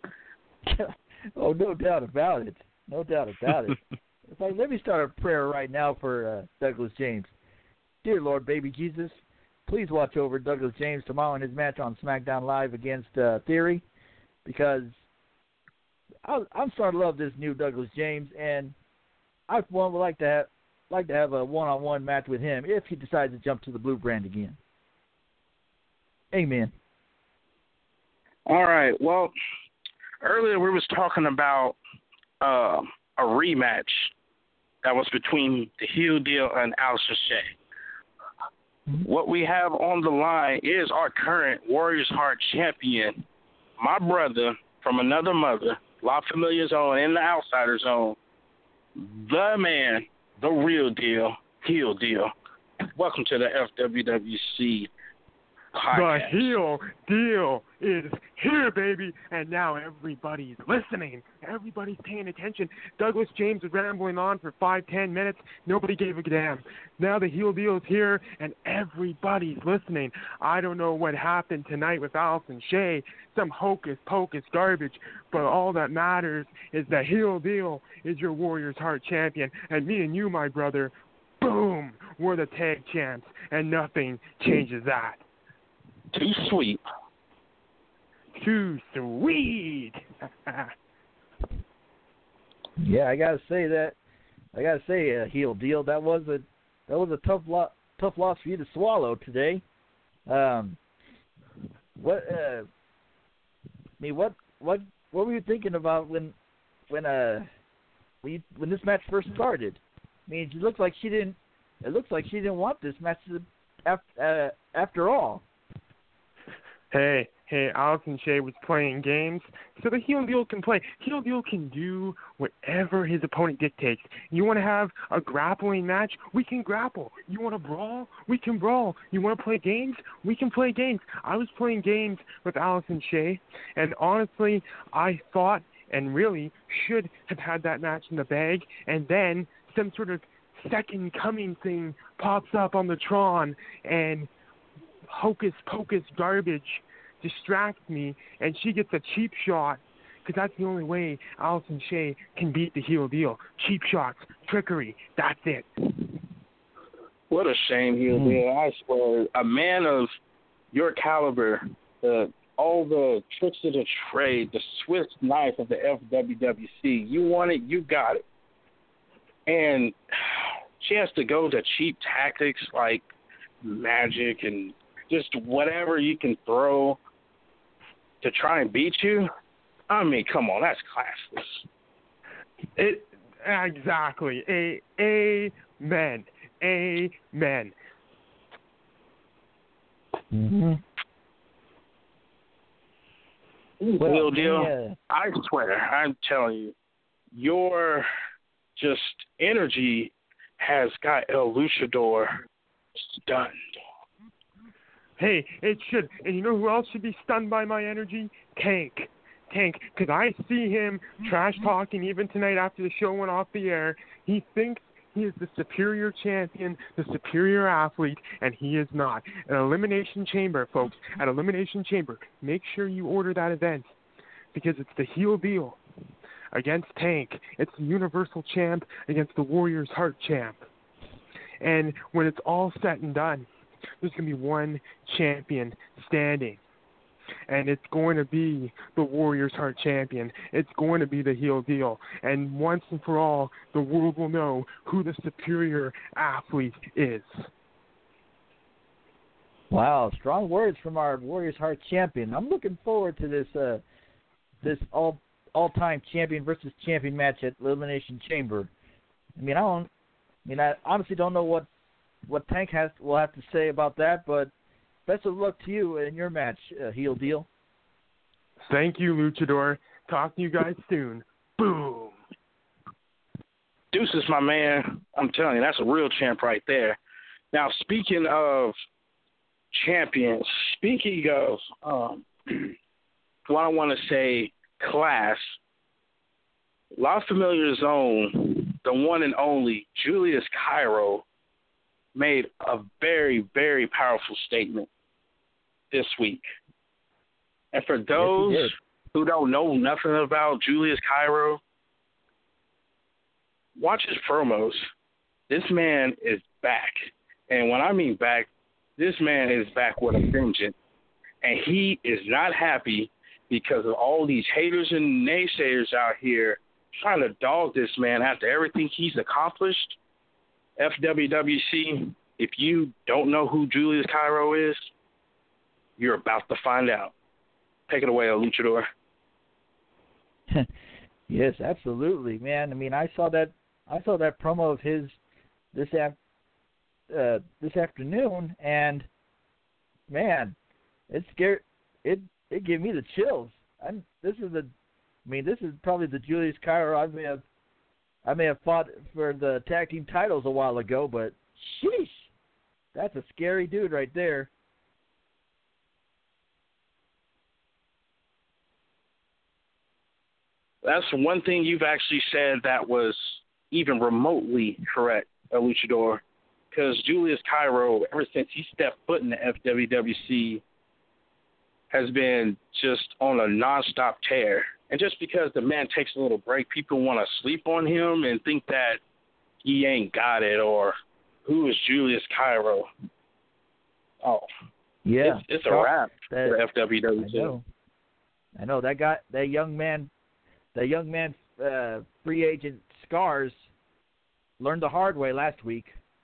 Oh, no doubt about it. No doubt about it. It's like, let me start a prayer right now for uh, Douglas James. Dear Lord, baby Jesus, please watch over Douglas James tomorrow in his match on SmackDown Live against uh, Theory, because I, I'm starting to love this new Douglas James, and I one would like to have like to have a one-on-one match with him if he decides to jump to the blue brand again. Amen. All right. Well, earlier we was talking about uh, a rematch that was between the Heel Deal and Aleister Shea. Mm-hmm. What we have on the line is our current Warriors Heart champion, my brother from another mother, La Familia Zone in the Outsider Zone, the man, the real deal, Heel Deal. Welcome to the F W W C podcast. The Heel Deal is here, baby, and now everybody's listening. Everybody's paying attention. Douglas James was rambling on for five, ten minutes. Nobody gave a damn. Now the Heel Deal is here, and everybody's listening. I don't know what happened tonight with Allison Shea, some hocus-pocus garbage, but all that matters is the Heel Deal is your Warriors Heart champion, and me and you, my brother, boom, we're the tag champs, and nothing changes that. Too sweet. Too sweet. Yeah, I gotta say that. I gotta say, uh, Heel Deal. That was a that was a tough lo- tough loss for you to swallow today. Um, what? Uh, I mean, what what what were you thinking about when when uh when, you, when this match first started? I mean, it looks like she didn't. It looks like she didn't want this match to, after uh, after all. Hey, hey, Allison Shea was playing games, so the Heel Deal can play. Heel Deal can do whatever his opponent dictates. You want to have a grappling match? We can grapple. You want to brawl? We can brawl. You want to play games? We can play games. I was playing games with Allison Shea, and honestly, I thought and really should have had that match in the bag, and then some sort of second coming thing pops up on the Tron, and hocus-pocus garbage distracts me, and she gets a cheap shot, because that's the only way Allison Shea can beat the Heel Deal. Cheap shots, trickery, that's it. What a shame, Heel mm. Deal. I swear, a man of your caliber, the, all the tricks of the trade, the Swiss knife of the F W W C, you want it, you got it. And she has to go to cheap tactics like magic and just whatever you can throw to try and beat you. I mean, come on, that's classless. It exactly. A amen. Amen. Mm-hmm. Well, Real deal. Yeah. I swear, I'm telling you, your just energy has got El Luchador stunned. Hey, it should. And you know who else should be stunned by my energy? Tank. Tank. Because I see him trash-talking even tonight after the show went off the air. He thinks he is the superior champion, the superior athlete, and he is not. At Elimination Chamber, folks, at Elimination Chamber, make sure you order that event, because it's the Heel Deal against Tank. It's the Universal Champ against the Warriors Heart Champ. And when it's all said and done, there's going to be one champion standing. and it's going to be the Warriors Heart Champion. It's going to be the heel deal. And once and for all, the world will know who the superior athlete is. Wow, strong words from our Warriors Heart Champion. I'm looking forward to this uh, this all all-time champion versus champion match at Elimination Chamber. I mean, I don't. I mean, I honestly don't know what what Tank has will have to say about that, but best of luck to you in your match, uh, heel deal. Thank you, Luchador. Talk to you guys soon. Boom. Deuces, my man. I'm telling you, that's a real champ right there. Now, speaking of champions, speaking of, um, well, I want to say class, La Familiar's own, the one and only Julius Cairo, made a very, very powerful statement this week. And for those yes, who don't know nothing about Julius Cairo, watch his promos. This man is back. And when I mean back, this man is back with a vengeance. And he is not happy because of all these haters and naysayers out here trying to dog this man after everything he's accomplished. F W W C, if you don't know who Julius Cairo is, you're about to find out. Take it away, El Luchador. Yes, absolutely, man. I mean, I saw that I saw that promo of his this af- uh, this afternoon, and man, it scared it. It gave me the chills. I'm, this is the, I mean, this is probably the Julius Cairo I may have, I may have fought for the tag team titles a while ago, but sheesh, that's a scary dude right there. That's one thing you've actually said that was even remotely correct, El Luchador, because Julius Cairo, ever since he stepped foot in the F W W C, has been just on a nonstop tear. And just because the man takes a little break, people want to sleep on him and think that he ain't got it, or who is Julius Cairo? Oh, yeah, it's, it's a wrap that, for F W W C. I know. I know that guy, that young man, that young man, uh, free agent Scars, learned the hard way last week.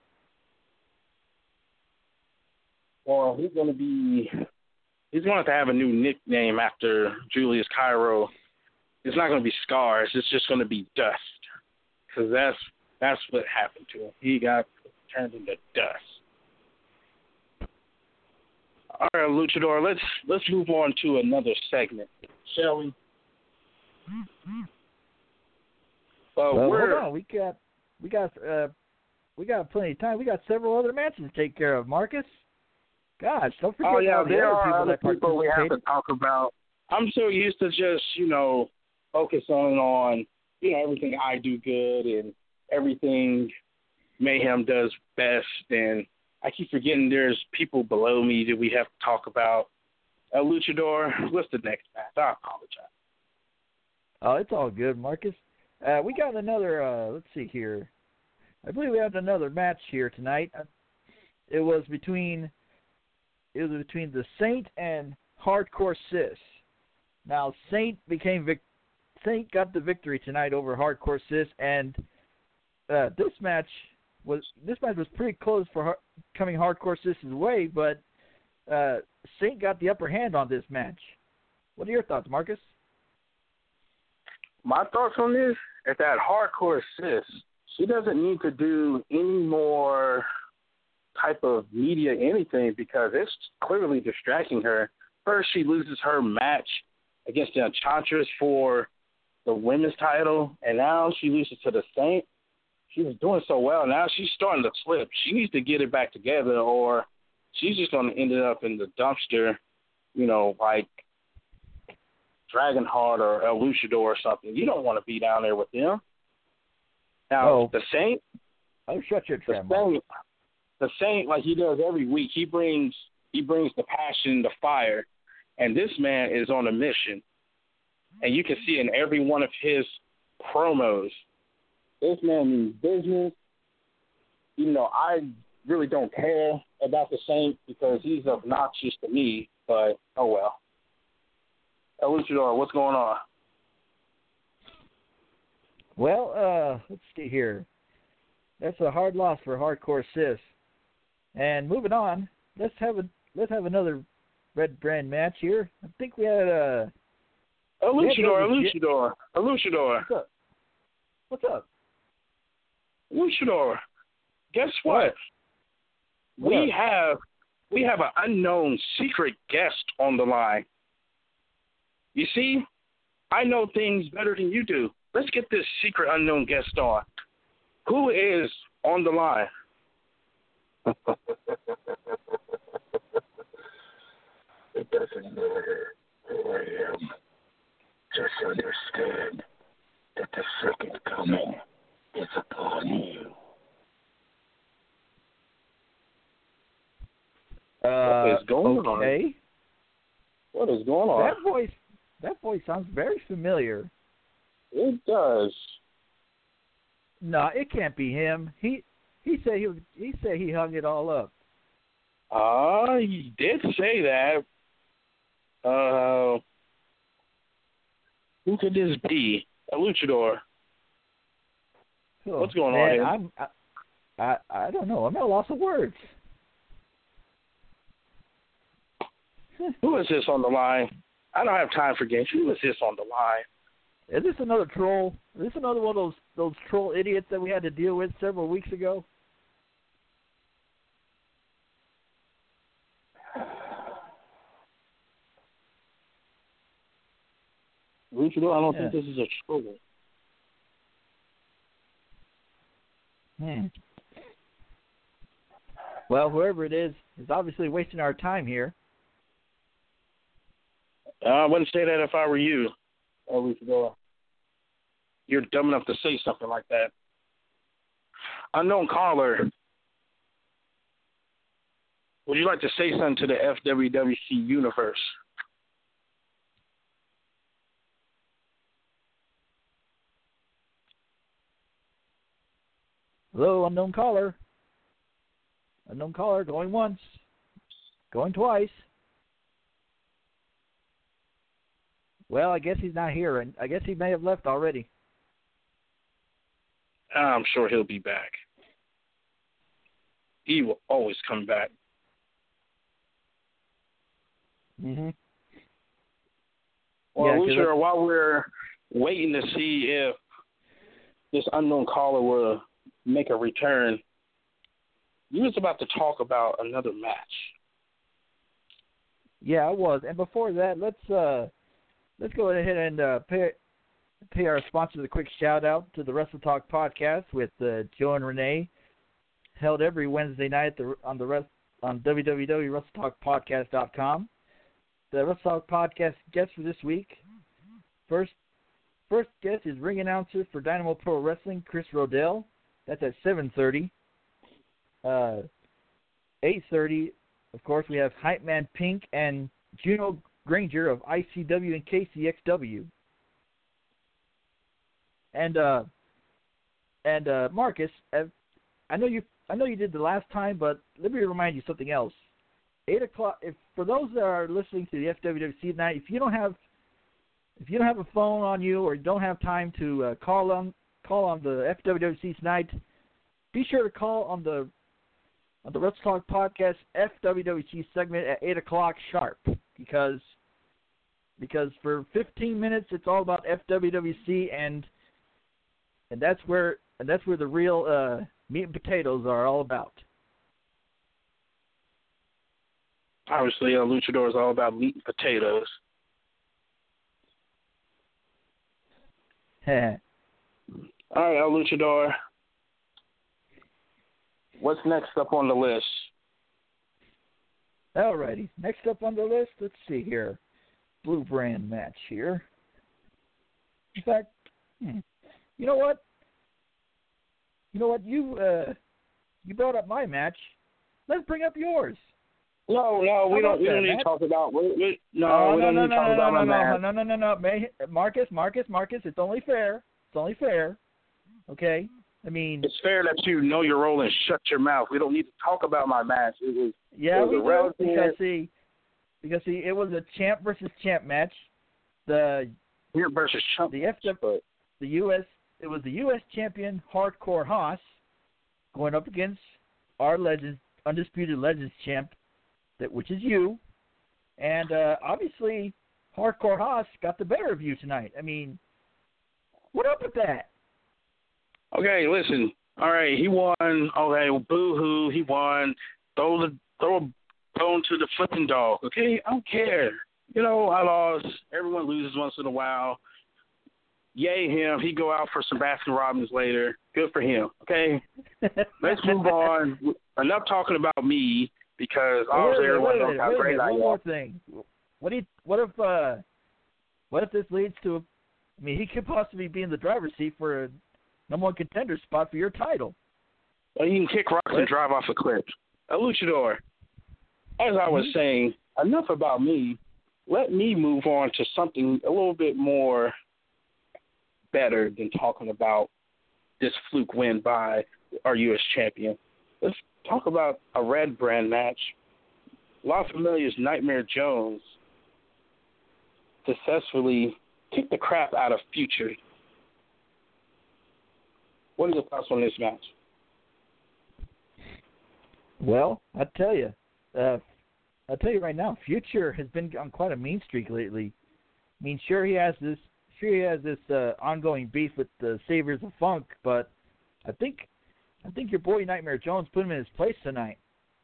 Well, he's going to be. He's going to have to have a new nickname after Julius Cairo. It's not going to be Scars. It's just going to be Dust, because that's that's what happened to him. He got turned into dust. All right, Luchador, let's let's move on to another segment, shall we? Uh, well, we're, hold on. We got we got uh, we got plenty of time. We got several other matches to take care of, Marcus. Gosh, don't forget oh, yeah, all the there other are people other that people we have to talk about. I'm so used to just, you know, focusing on, you know, everything I do good and everything Mayhem does best. And I keep forgetting there's people below me that we have to talk about. El Luchador, what's the next match? I apologize. Oh, it's all good, Marcus. Uh, we got another, uh, let's see here. I believe we have another match here tonight. It was between... It was between the Saint and Hardcore Sis. Now, Saint became vic- Saint got the victory tonight over Hardcore Sis, and uh, this match was this match was pretty close for har- coming Hardcore Sis's way, but uh, Saint got the upper hand on this match. What are your thoughts, Marcus? My thoughts on this is that Hardcore Sis, she doesn't need to do any more type of media anything, because it's clearly distracting her. First, she loses her match against the Enchantress for the women's title, and now she loses to the Saint. She was doing so well. Now she's starting to slip. She needs to get it back together, or she's just going to end up in the dumpster, you know, like Dragonheart or El Luchador or something. You don't want to be down there with them. Now, oh. the Saint, oh, shut your trap. The Saint, The Saint, like he does every week, he brings he brings the passion, the fire, and this man is on a mission. And you can see in every one of his promos, this man means business. You know, I really don't care about the Saint because he's obnoxious to me, but oh well. El Luchador, what's going on? Well, uh, let's see here. That's a hard loss for Hardcore Sis. And moving on, let's have a let's have another Red Brand match here. I think we had a El Luchador, El Luchador, El Luchador. What's up? What's up? Luchador. Guess what? what? We what have we have an unknown secret guest on the line. You see, I know things better than you do. Let's get this secret unknown guest on. Who is on the line? It doesn't matter who I am. Just understand that the second coming is upon you. Uh, what is going okay. on? What is going on? That voice, that voice sounds very familiar. It does. No, it can't be him. He he said he was, he said he hung it all up. Ah, uh, he did say that. Uh, who could this be? A luchador. Oh, What's going man, on I'm, I, I I don't know. I'm at a loss of words. Who is this on the line? I don't have time for games. Who is this on the line? Is this another troll? Is this another one of those those troll idiots that we had to deal with several weeks ago? Luchador, I don't yeah. think this is a troll. Hmm. Well, whoever it is is obviously wasting our time here. Uh, I wouldn't say that if I were you, El Luchador. You're dumb enough to say something like that. Unknown caller, would you like to say something to the F W W C universe? Hello, unknown caller. Unknown caller, going once, going twice. Well, I guess he's not here, and I guess he may have left already. I'm sure he'll be back. He will always come back. Mm-hmm. Well, yeah, Luchador, while we're waiting to see if this unknown caller will make a return, you was about to talk about another match. Yeah, I was. And before that, let's uh, let's go ahead and uh, pay pay our sponsors a quick shout out to the Wrestle Talk podcast with uh, Joe and Renee, held every Wednesday night at the, on the rest, on w w w dot wrestle talk podcast dot com. The Wrestle Talk podcast guest for this week, first first guest is ring announcer for Dynamo Pro Wrestling, Chris Rodell. That's at seven thirty. Uh, eight thirty, of course, we have Hype Man Pink and Juno Granger of I C W and K C X W. And uh, and uh, Marcus, I know you I know you did the last time, but let me remind you something else. Eight o'clock. If for those that are listening to the F W W C tonight, if you don't have if you don't have a phone on you or you don't have time to uh, call on call on the F W W C tonight, be sure to call on the on the Wrestle Talk Podcast F W W C segment at eight o'clock sharp, because because for fifteen minutes it's all about F W W C, and and that's where and that's where the real uh, meat and potatoes are all about. Obviously, a luchador is all about meat and potatoes. All right, El Luchador. What's next up on the list? All righty. Next up on the list, let's see here. Blue brand match here. In fact, hmm, you know what? You know what? You uh, you brought up my match. Let's bring up yours. No, no, we don't. We don't need to talk about. We, we, no, oh, we no, don't no, need to no, talk no, about no, my no, match. no, no, no, no, May, Marcus, Marcus, Marcus. It's only fair. It's only fair. Okay. I mean, it's fair that you know your role and shut your mouth. We don't need to talk about my match. It was yeah, it was we a do relative. because see, because see, it was a champ versus champ match. the Here versus Trump. the F W, the U S it was the U S champion Hardcore Haas going up against our legends, undisputed legends champ, that which is you, and uh, obviously Hardcore Haas got the better of you tonight. I mean, what up with that? Okay, listen. All right, he won. Okay, well, boo-hoo, he won. Throw the throw a bone to the flipping dog. Okay, I don't care. You know, I lost. Everyone loses once in a while. Yay him. He go out for some Baskin Robbins later. Good for him. Okay, let's move on. Enough talking about me because obviously everyone knows how great I am. One more thing. What do you, What if? Uh, what if this leads to? A, I mean, he could possibly be in the driver's seat for a number one contender spot for your title. Well, you can kick rocks what? and drive off a cliff. A luchador. As I was mm-hmm. saying, enough about me. Let me move on to something a little bit more better than talking about this fluke win by our U S champion. Let's talk about a red brand match. La Familia's Nightmare Jones successfully kicked the crap out of Future. What are your thoughts on this match? Well, I tell you, uh, I'll tell you right now, Future has been on quite a mean streak lately. I mean, sure he has this, sure he has this uh, ongoing beef with the Saviors of Funk, but I think, I think your boy Nightmare Jones put him in his place tonight.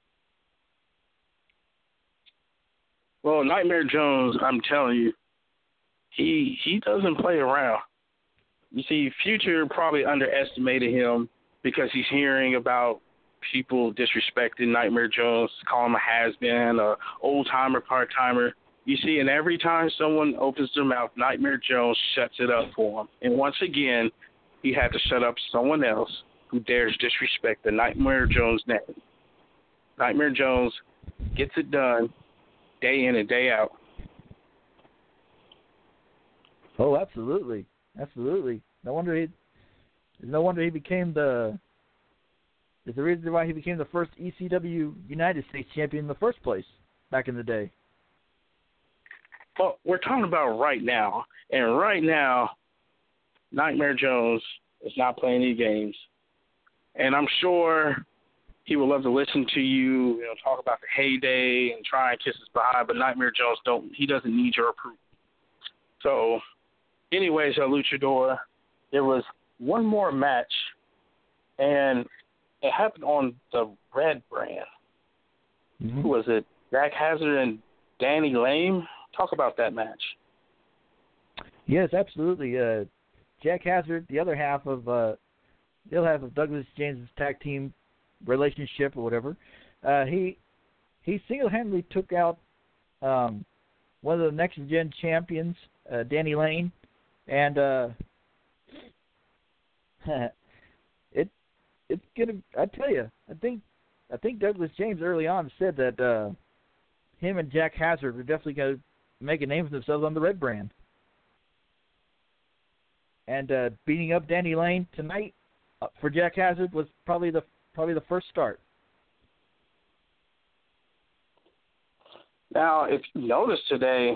Well, Nightmare Jones, I'm telling you, he he doesn't play around. You see, Future probably underestimated him because he's hearing about people disrespecting Nightmare Jones, calling him a has-been, a old-timer, part-timer. You see, and every time someone opens their mouth, Nightmare Jones shuts it up for him. And once again, he had to shut up someone else who dares disrespect the Nightmare Jones name. Nightmare Jones gets it done day in and day out. Oh, absolutely. Absolutely. No wonder he no wonder he became the is the reason why he became the first E C W United States champion in the first place back in the day. Well, we're talking about right now. And right now, Nightmare Jones is not playing any games. And I'm sure he would love to listen to you, you know, talk about the heyday and try and kiss his behind, but Nightmare Jones don't he doesn't need your approval. So anyways, El Luchador, there was one more match, and it happened on the red brand. Mm-hmm. Who was it? Jack Hazard and Danny Lane? Talk about that match. Yes, absolutely. Uh, Jack Hazard, the other half of uh, the other half of Douglas James' tag team relationship or whatever, uh, he he single-handedly took out um, one of the next-gen champions, uh, Danny Lane, and uh, it it's gonna. I tell you, I think I think Douglas James early on said that uh, him and Jack Hazard were definitely gonna make a name for themselves on the red brand. And uh, beating up Danny Lane tonight uh, for Jack Hazard was probably the probably the first start. Now, if you notice today,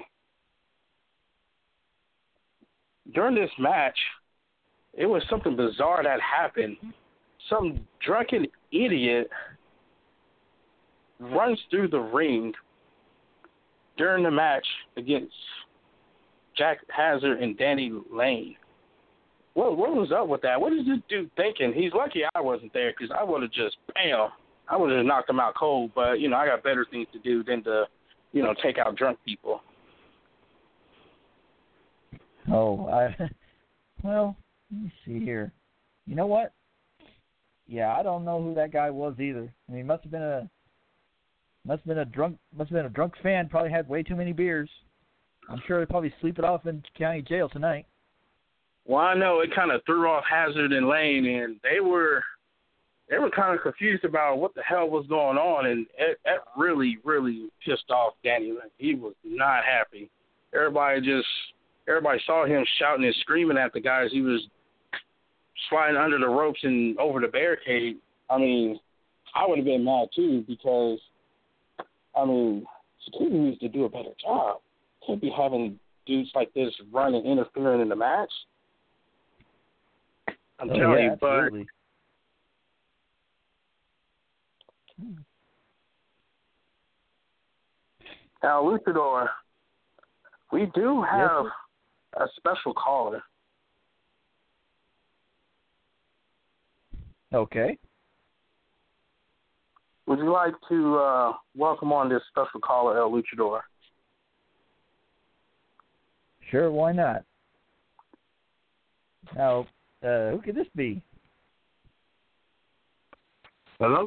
during this match, it was something bizarre that happened. Some drunken idiot runs through the ring during the match against Jack Hazard and Danny Lane. What, what was up with that? What is this dude thinking? He's lucky I wasn't there because I would have just, bam, I would have knocked him out cold. But, you know, I got better things to do than to, you know, take out drunk people. Oh, I, well, let me see here. You know what? Yeah, I don't know who that guy was either. I mean, must have been a, must have been a drunk, must have been a drunk fan. Probably had way too many beers. I'm sure he'll probably sleep it off in county jail tonight. Well, I know it kind of threw off Hazard and Lane, and they were, they were kind of confused about what the hell was going on, and it, it really, really pissed off Danny Lane. He was not happy. Everybody just. Everybody saw him shouting and screaming at the guys. He was sliding under the ropes and over the barricade. I mean, I would have been mad too because, I mean, security needs to do a better job. Can't be having dudes like this run and interfering in the match. I'm Oh, telling yeah, you, but absolutely. now, Luchador, we do have Yes, a special caller. Okay. Would you like to uh, welcome on this special caller, El Luchador? Sure, why not? Now, uh, who could this be? Hello?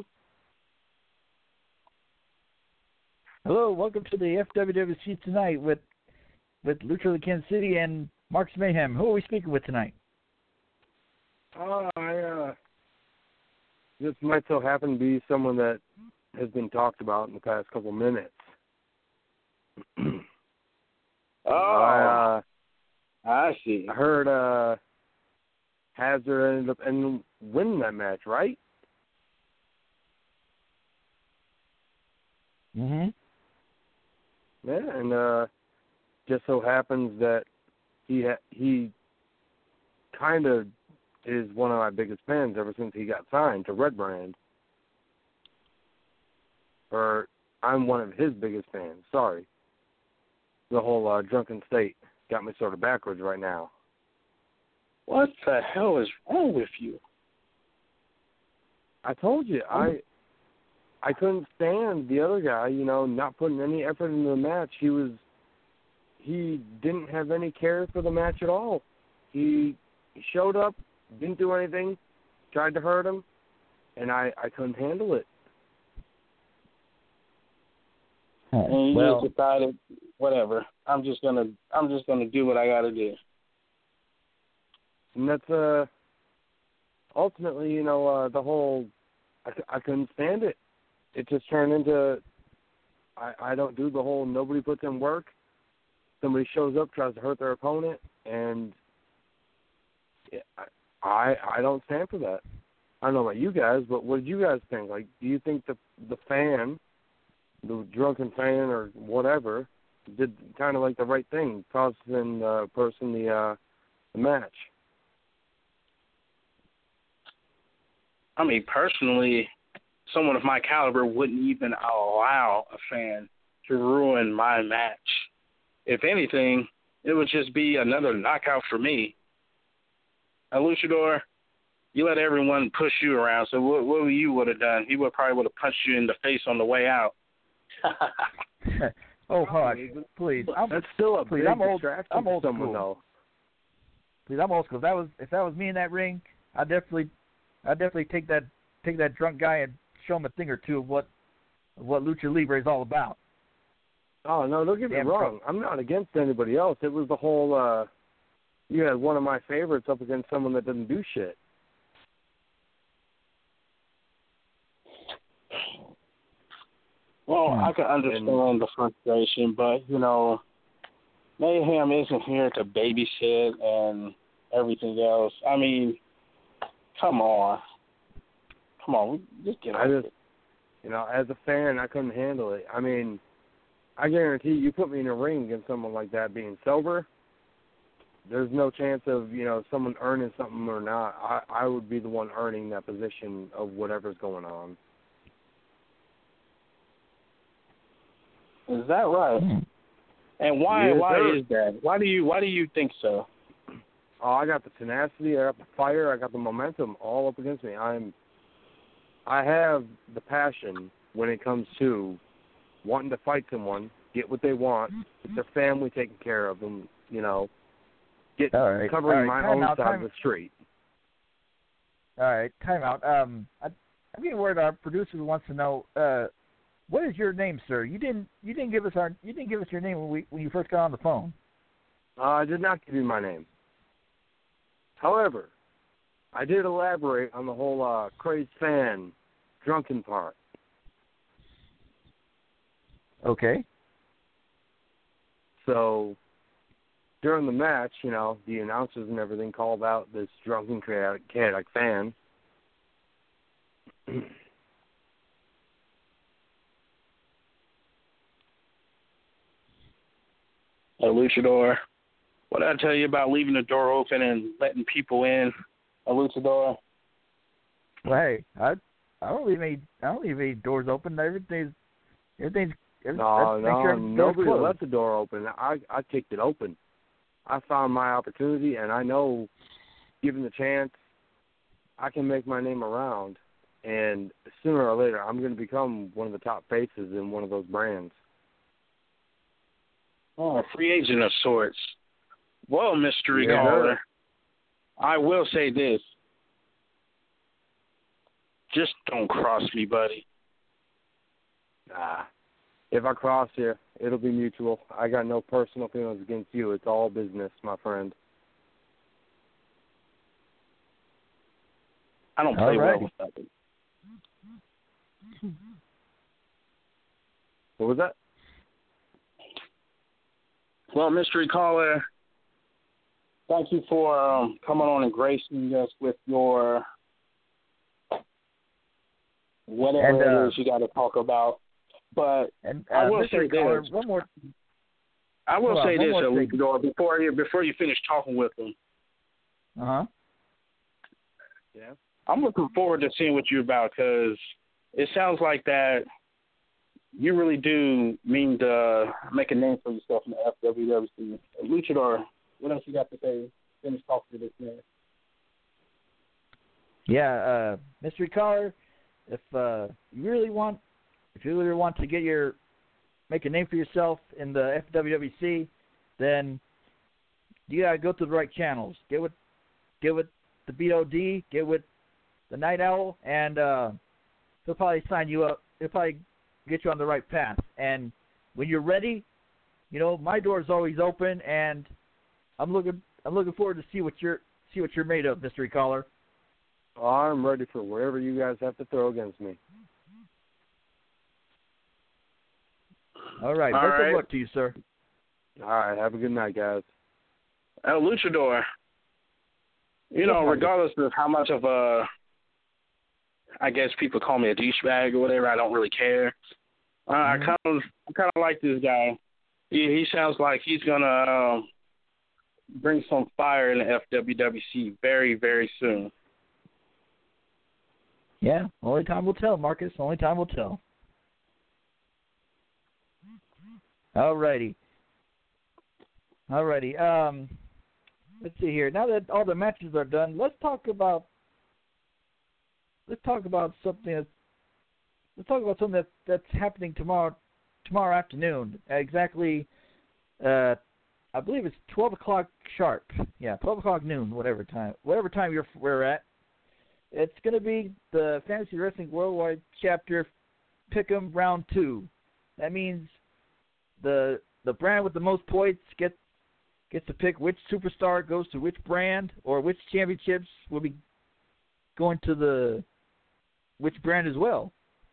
Hello, welcome to the F W W C Tonight with with Lucha of Kansas City and Marks Mayhem. Who are we speaking with tonight? Oh, I, uh, this might so happen to be someone that has been talked about in the past couple minutes. Oh, I, uh, I see. I heard uh, Hazard ended up and winning that match, right? Mm-hmm. Yeah, and uh, just so happens that he ha- he kind of is one of my biggest fans ever since he got signed to Red Brand. Or I'm one of his biggest fans. Sorry. The whole uh, drunken state got me sort of backwards right now. What the hell is wrong with you? I told you, I I couldn't stand the other guy, you know, not putting any effort into the match. He was he didn't have any care for the match at all. He, he showed up, didn't do anything, tried to hurt him, and I, I couldn't handle it. And you Well, just decided, whatever. I'm just gonna, I'm just gonna do what I gotta do. And that's uh, ultimately, you know, uh, the whole, I, I couldn't stand it. It just turned into, I, I don't do the whole nobody puts in work. Somebody shows up, tries to hurt their opponent, and I, I don't stand for that. I don't know about you guys, but what did you guys think? Like, do you think the the fan, the drunken fan or whatever, did kind of like the right thing, costing the person the uh, the match? I mean, personally, someone of my caliber wouldn't even allow a fan to ruin my match. If anything, it would just be another knockout for me. A Luchador, you let everyone push you around, so what, what you would have done? He would probably would have punched you in the face on the way out. oh, hush, please. I'm, That's still a please, big I'm old. distraction I'm old for someone, school. though. Please, I'm old school. If that was if that was me in that ring, I definitely, I definitely take that take that drunk guy and show him a thing or two of what of what Lucha Libre is all about. Oh, no, don't get me Damn wrong. I'm not against anybody else. It was the whole, uh, you had one of my favorites up against someone that doesn't do shit. Well, I can understand And- the frustration, but, you know, Mayhem isn't here to babysit and everything else. I mean, come on. Come on, just get I on just, you know, as a fan, I couldn't handle it. I mean, I guarantee you put me in a ring against someone like that being sober, there's no chance of, you know, someone earning something or not. I, I would be the one earning that position of whatever's going on. Is that right? Hmm. And why? Yes, why sir. is that? Why do you? Why do you think so? Oh, I got the tenacity, I got the fire, I got the momentum all up against me. I'm, I have the passion when it comes to wanting to fight someone, get what they want, get their family taken care of, and, you know, get All right, covering all right, my time own out, side time- of the street. All right, time out. Um, I, I'm getting word our producer wants to know, uh, what is your name, sir? You didn't you didn't give us our you didn't give us your name when we when you first got on the phone. Uh, I did not give you my name. However, I did elaborate on the whole uh, crazed fan, drunken part. Okay. So during the match, you know, the announcers and everything called out this drunken chaotic, chaotic fan. A Luchador, What did I tell you about leaving the door open and letting people in, a luchador? Well, hey, I I don't leave any I don't leave any doors open. Everything's everything's. everything's No, make no, sure nobody closed. left the door open. I I kicked it open. I found my opportunity, and I know, given the chance, I can make my name around. And sooner or later, I'm going to become one of the top faces in one of those brands. Oh, a free agent of sorts. Well, mystery Yeah. caller, I will say this. Just don't cross me, buddy. Nah. If I cross you, it'll be mutual. I got no personal feelings against you. It's all business, my friend. I don't play All right. well with that. What was that? Well, mystery caller, thank you for um, coming on and gracing us with your whatever And, uh, it is you got to talk about. But And uh, I will mystery say caller, this. one more. I will Hold say on, one this, more uh, thing. Luchador, before you before you finish talking with them. Uh huh. Yeah. I'm looking forward to seeing what you're about because it sounds like that you really do mean to make a name for yourself in the F W W C. Luchador, what else you got to say? Finish talking to this man. Yeah, uh, mystery caller, if uh, you really want, if you really want to get your, make a name for yourself in the F W W C, then you gotta go to the right channels. Get with, get with the B O D, get with the Night Owl, and uh, he'll probably sign you up. He'll probably get you on the right path. And when you're ready, you know my door is always open, and I'm looking, I'm looking forward to see what you're, see what you're made of, mystery caller. I'm ready for wherever you guys have to throw against me. All right. All Best right. of luck to you, sir. All right. Have a good night, guys. El Luchador, you know, regardless of how much of a, I guess people call me a douchebag or whatever, I don't really care. Uh, Mm-hmm. I kind of, I kind of like this guy. He, he sounds like he's gonna um, bring some fire in the F W W C very, very soon. Yeah, only time will tell, Marcus. Only time will tell. All righty. All righty. Um, let's see here. Now that all the matches are done, let's talk about let's talk about something. That's, let's talk about something that that's happening tomorrow tomorrow afternoon. Exactly. Uh, I believe it's twelve o'clock sharp. Yeah, twelve o'clock noon, whatever time, whatever time you're we're at. It's going to be the Fantasy Wrestling Worldwide Chapter Pick'em Round Two. That means the the brand with the most points gets gets to pick which superstar goes to which brand, or which championships will be going to the which brand as well.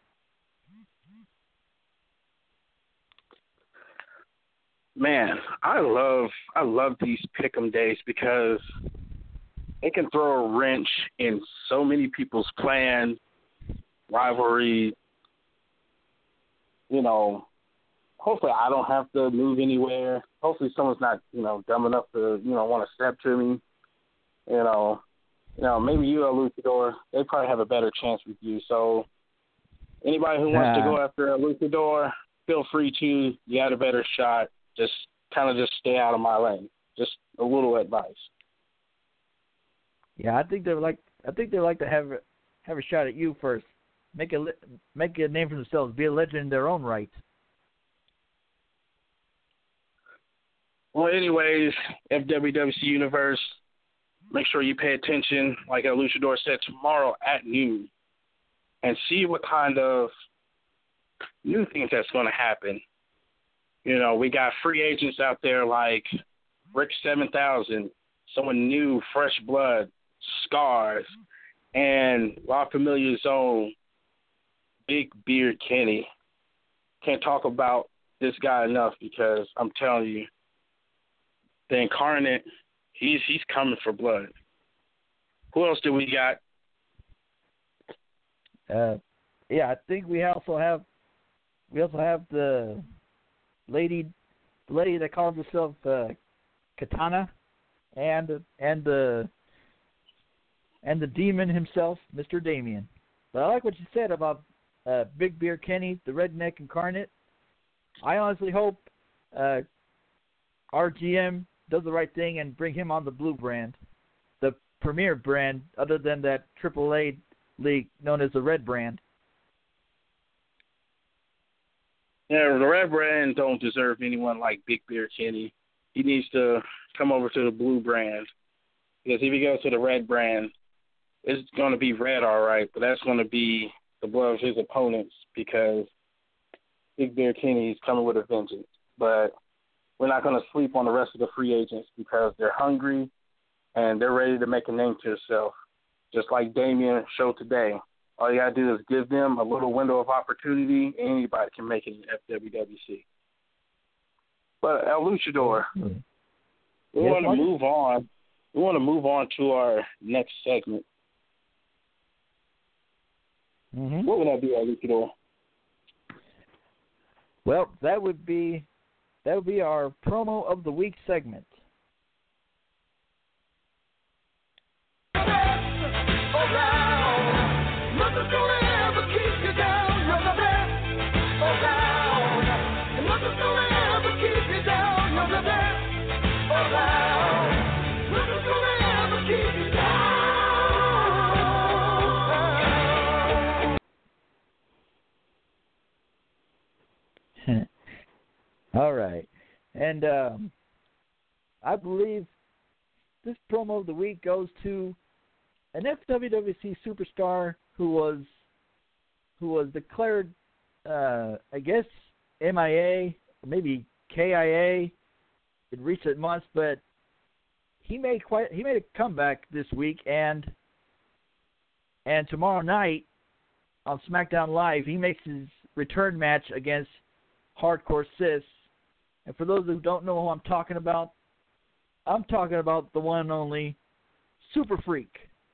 Man, I love I love these pick'em days because it can throw a wrench in so many people's plans, rivalry. You know, hopefully I don't have to move anywhere. Hopefully someone's not, you know, dumb enough to, you know, want to step to me. You know, you know, maybe you, a Luchador, they probably have a better chance with you. So anybody who wants to go after a Luchador, feel free to. You had a better shot. Just kind of just stay out of my lane. Just a little advice. Yeah, I think they would like. I think they would like to have have a shot at you first. Make a make a name for themselves. Be a legend in their own right. Well, anyways, F W W C Universe, make sure you pay attention, like El Luchador said, tomorrow at noon, and see what kind of new things that's going to happen. You know, we got free agents out there like Rick seven thousand, someone new, fresh blood, Scars, and La Familia's own Big Beard Kenny. Can't talk about this guy enough because I'm telling you, the Incarnate, he's he's coming for blood. Who else do we got? Uh, yeah, I think we also have we also have the lady, the lady that calls herself uh, Katana, and and the and the demon himself, Mister Damien. But I like what you said about uh, Big Beer Kenny, the Redneck Incarnate. I honestly hope uh, R G M does the right thing and bring him on the blue brand, the premier brand, other than that triple A league known as the red brand. Yeah, the red brand don't deserve anyone like Big Beer Kenny. He needs to come over to the blue brand, because if he goes to the red brand, it's going to be red, all right, but that's going to be the blood of his opponents, because Big Bear Kenny is coming with a vengeance. But we're not going to sleep on the rest of the free agents, because they're hungry and they're ready to make a name to themselves, just like Damien showed today. All you got to do is give them a little window of opportunity. Anybody can make it in F W W C. But El Luchador, we yes, want to Marty? move on. We want to move on to our next segment. Mm-hmm. What would that be, El Luchador? Well, that would be that would be our promo of the week segment. All right. And um, I believe this promo of the week goes to an F W W C superstar who was who was declared, uh, I guess, M I A, or maybe K I A in recent months, but he made quite he made a comeback this week, and and tomorrow night on SmackDown Live he makes his return match against Hardcore Sis. And for those who don't know who I'm talking about, I'm talking about the one and only Super Freak.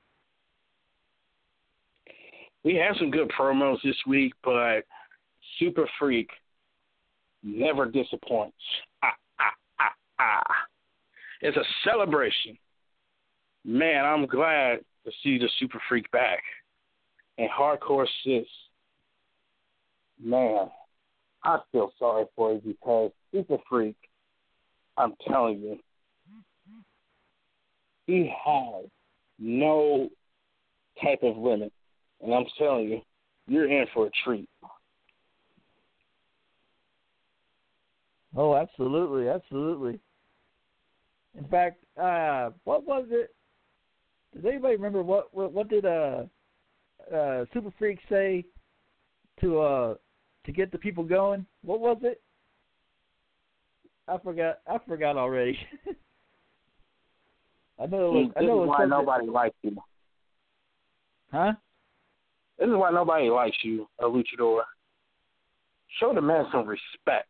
We have some good promos this week, but Super Freak never disappoints. Ah, ah, ah, ah. It's a celebration. Man, I'm glad to see the Super Freak back. And Hardcore Sis, man, I feel sorry for you, because Super Freak, I'm telling you, he has no type of limit. And I'm telling you, you're in for a treat. Oh, absolutely, absolutely. In fact, uh, what was it? Does anybody remember what what, what did uh, uh, Super Freak say to uh, to get the people going? What was it? I forgot. I forgot already. I know it was. This I know it is was why something. nobody likes you. Huh? This is why nobody likes you, a luchador. Show the man some respect.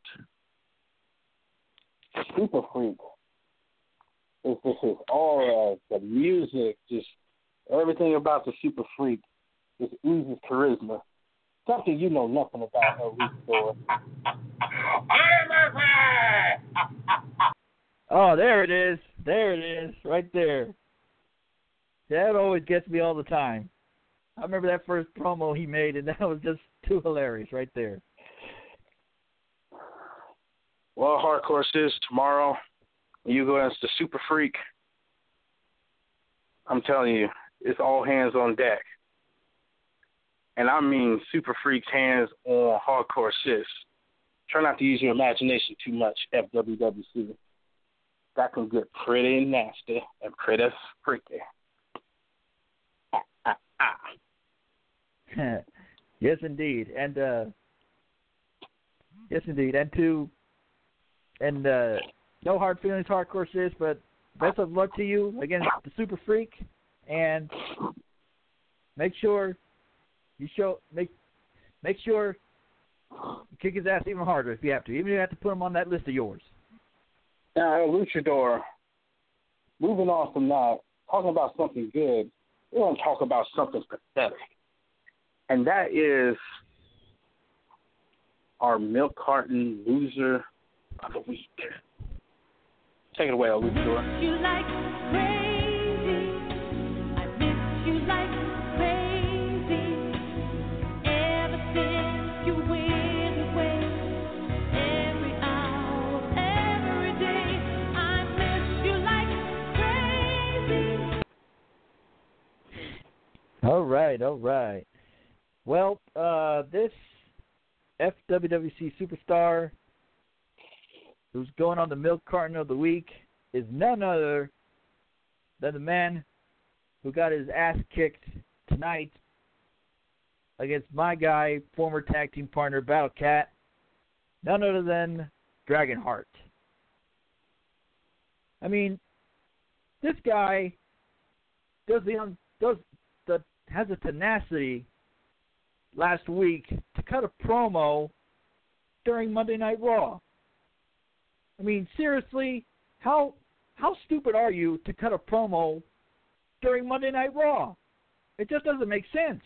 Super Freak. It's just his aura, the music, just everything about the Super Freak just oozes charisma. Something you know nothing about, El Luchador. Oh, there it is. There it is. Right there. That always gets me all the time. I remember that first promo he made, and that was just too hilarious right there. Well, Hardcore Sis, tomorrow when you go against the Super Freak, I'm telling you, it's all hands on deck. And I mean Super Freak's hands on Hardcore Sis. Try not to use your imagination too much, F W W C. That can get pretty nasty and pretty freaky. Ah, ah, ah. Yes, indeed. And, uh, yes, indeed. And to, and, uh, no hard feelings, Hardcore Sis, but best of luck to you against the Super Freak. And make sure you show, make, make sure you kick his ass even harder if you have to. Even if you have to put him on that list of yours. Now, Luchador, moving on from that, talking about something good, we want to talk about something pathetic. And that is our milk carton loser of the week. Take it away, Luchador. You like crazy. I miss you like crazy. Ever since you went away, every hour, every day, I miss you like crazy. All right, all right. Well, uh, this F W W C superstar who's going on the milk carton of the week is none other than the man who got his ass kicked tonight against my guy, former tag team partner Battle Cat, none other than Dragonheart. I mean, this guy does the does the has a tenacity last week to cut a promo during Monday Night Raw. I mean, seriously, how how stupid are you to cut a promo during Monday Night Raw? It just doesn't make sense.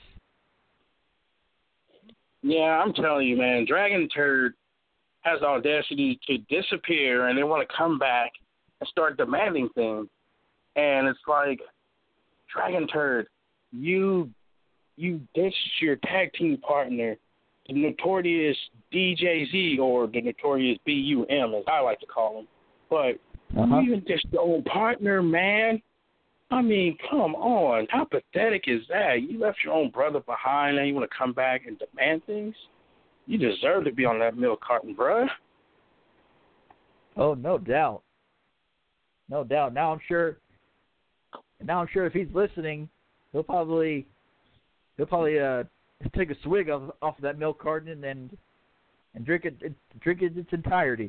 Yeah, I'm telling you, man, Dragon Turd has the audacity to disappear and they want to come back and start demanding things. And it's like, Dragon Turd, you you ditched your tag team partner, the notorious D J Z, or the notorious B U M, as I like to call him. But uh-huh. you even ditched your own partner, man. I mean, come on. How pathetic is that? You left your own brother behind and you want to come back and demand things? You deserve to be on that milk carton, bruh. Oh, no doubt. No doubt. Now I'm sure now I'm sure if he's listening, he'll probably he'll probably uh take a swig off, off of that milk carton and and drink it, it drink it its entirety.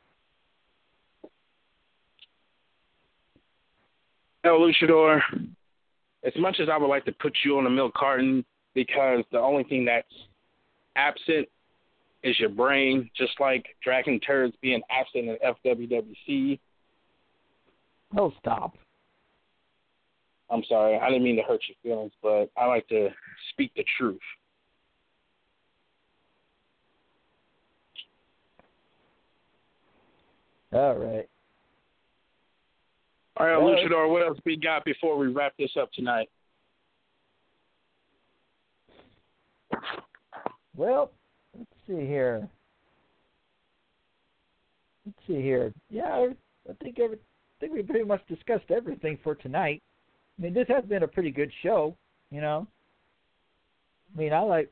No, Luchador, as much as I would like to put you on a milk carton because the only thing that's absent is your brain, just like Dragon Turds being absent in F W W C. Oh, stop. I'm sorry. I didn't mean to hurt your feelings, but I like to speak the truth. All right. All right, Well, Luchador, what else we got before we wrap this up tonight? Well, let's see here. Let's see here. Yeah, I think every, I think we pretty much discussed everything for tonight. I mean, this has been a pretty good show, you know. I mean, I like.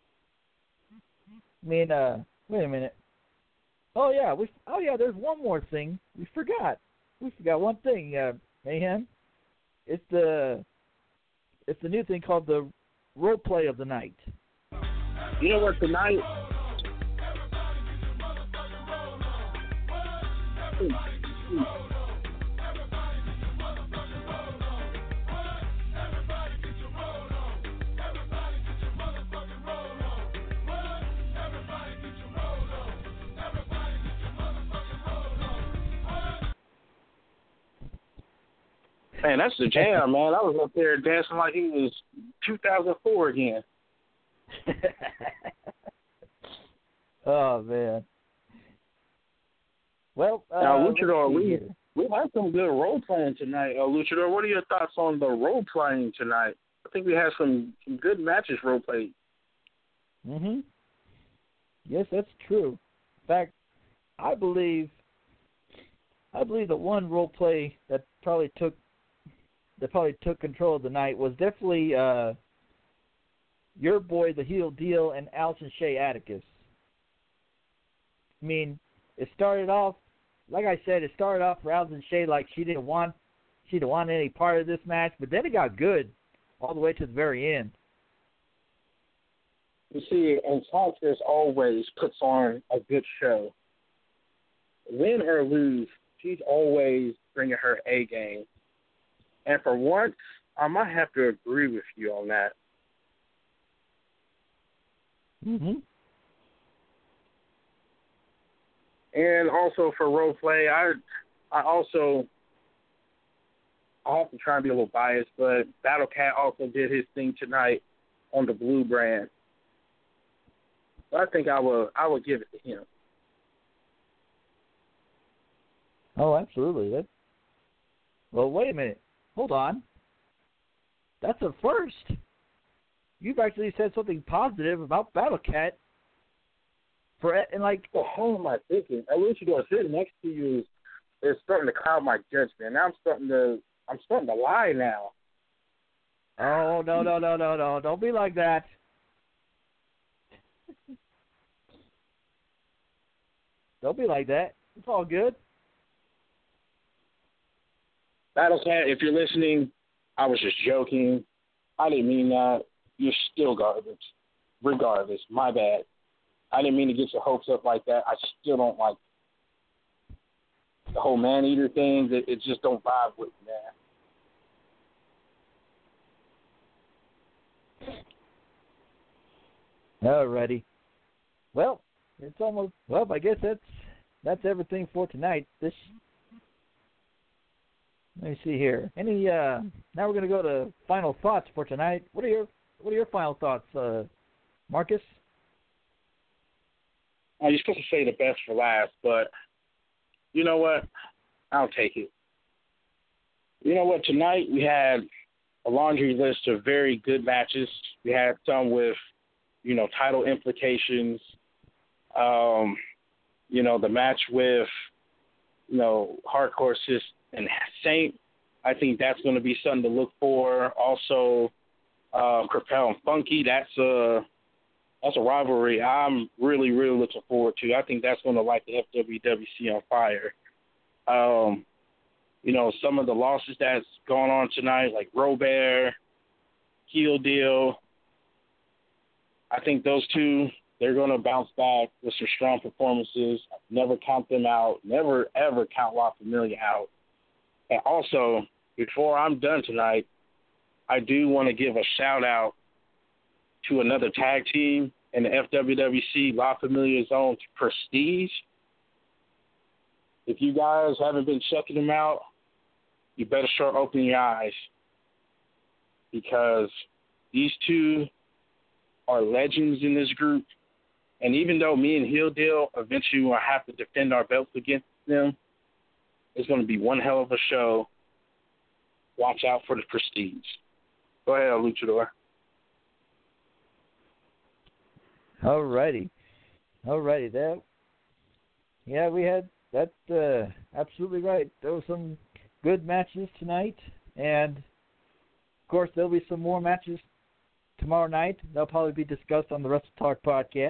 I mean, uh, wait a minute. Oh yeah, we. Oh yeah, there's one more thing we forgot. We forgot one thing, uh, Mayhem. It's the. It's the new thing called the role play of the night. You know what, tonight? Man, that's the jam, man. I was up there dancing like he was two thousand four again. Oh, man. Well, uh, now, Luchador, we, here. we had some good role playing tonight. Uh, Luchador, what are your thoughts on the role playing tonight? I think we had some, some good matches role played. Mm-hmm. Yes, that's true. In fact, I believe I believe the one role play that probably took that probably took control of the night was definitely uh, your boy, the Heel Deal, and Allison Shea Atticus. I mean, it started off, like I said, it started off for Allison Shea like she didn't want she didn't want any part of this match, but then it got good all the way to the very end. You see, Enchantress always puts on a good show. Win or lose, she's always bringing her A game. And for once, I might have to agree with you on that. Mm-hmm. And also for role play, I I also I have to try and be a little biased, but Battle Cat also did his thing tonight on the Blue brand. So I think I will I will give it to him. Oh, absolutely. That. Well, wait a minute. Hold on. That's a first. You've actually said something positive about Battlecat. For and like, well, how am I thinking? I wish you were sitting next to you is starting to cloud my judgment. Now I'm starting to, I'm starting to lie now. Oh no no no no no! Don't be like that. Don't be like that. It's all good. Battlecat, if you're listening, I was just joking. I didn't mean that. You're still garbage. Regardless, my bad. I didn't mean to get your hopes up like that. I still don't like the whole man-eater thing. It, it just don't vibe with me, man. Alrighty. Well, it's almost. Well, I guess that's that's everything for tonight. This. Let me see here. Any? Uh, now we're gonna go to final thoughts for tonight. What are your What are your final thoughts, uh, Marcus? Oh, you're supposed to say the best for last, but you know what? I'll take it. You know what? Tonight we had a laundry list of very good matches. We had some with, you know, title implications. Um, you know, the match with, you know, Hardcore Sis and Saint. I think that's going to be something to look for. Also, uh, Crapel and Funky. That's a That's a rivalry I'm really, really looking forward to. I think that's going to light the F W W C on fire. Um, you know, some of the losses that's going on tonight, like Robert, Heel Deal, I think those two, they're going to bounce back with some strong performances. Never count them out. Never, ever count La Familia out. And also, before I'm done tonight, I do want to give a shout-out to another tag team in the F W W C, La Familia's own Prestige. If you guys haven't been checking them out, you better start opening your eyes, because these two are legends in this group. And even though me and Heel Deal eventually will have to defend our belts against them, it's going to be one hell of a show. Watch out for the Prestige. Go ahead, Luchador. Alrighty. Alrighty. That, yeah, we had that. Uh, absolutely right. There were some good matches tonight, and of course there'll be some more matches tomorrow night. They'll probably be discussed on the Wrestle Talk podcast.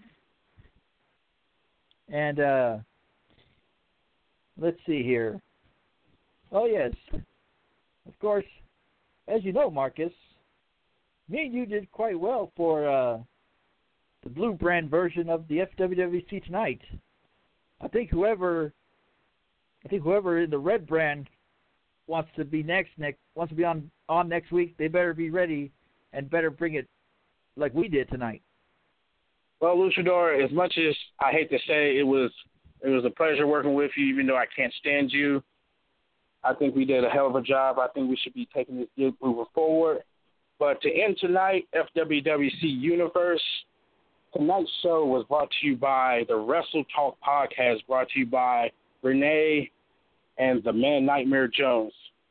And uh, let's see here. Oh yes, of course, as you know, Marcus, me and you did quite well for uh, the blue brand version of the F W W C tonight. I think whoever, I think whoever in the red brand wants to be next, next wants to be on on next week, they better be ready and better bring it like we did tonight. Well, Luchador, as much as I hate to say it was it was a pleasure working with you, even though I can't stand you, I think we did a hell of a job. I think we should be taking this gig moving forward. But to end tonight, F W W C Universe, tonight's show was brought to you by the Wrestle Talk podcast, brought to you by Renee and the Man Nightmare Jones.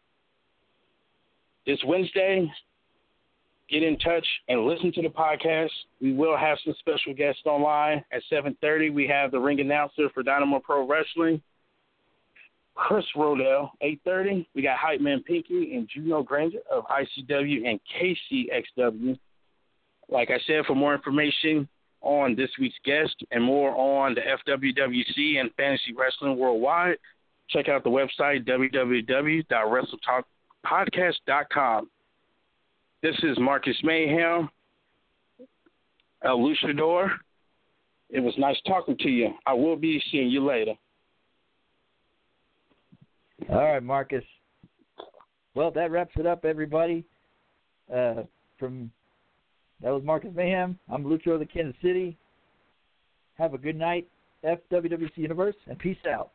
This Wednesday, get in touch and listen to the podcast. We will have some special guests online. At seven thirty, we have the ring announcer for Dynamo Pro Wrestling, Chris Rodell. eight thirty, we got Hype Man Pinky and Juno Granger of I C W and K C X W. Like I said, for more information on this week's guest and more on the F W W C and fantasy wrestling worldwide, check out the website w w w dot wrestle talk podcast dot com. This is Marcus Mayhem, El Luchador. It was nice talking to you. I will be seeing you later. All right, Marcus. Well, that wraps it up, everybody. Uh, from that was Marcus Mayhem. I'm Lucho of the Kansas City. Have a good night, F W W C Universe, and peace out.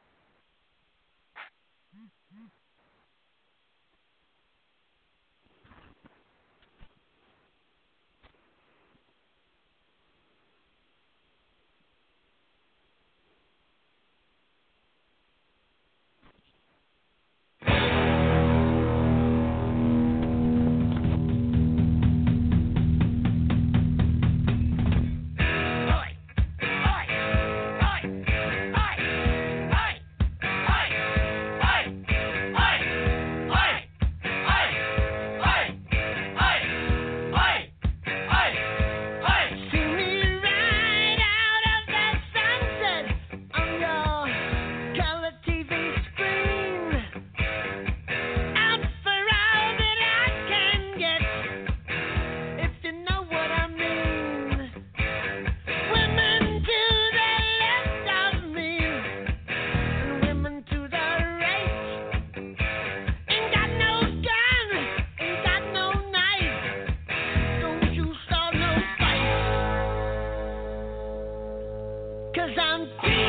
We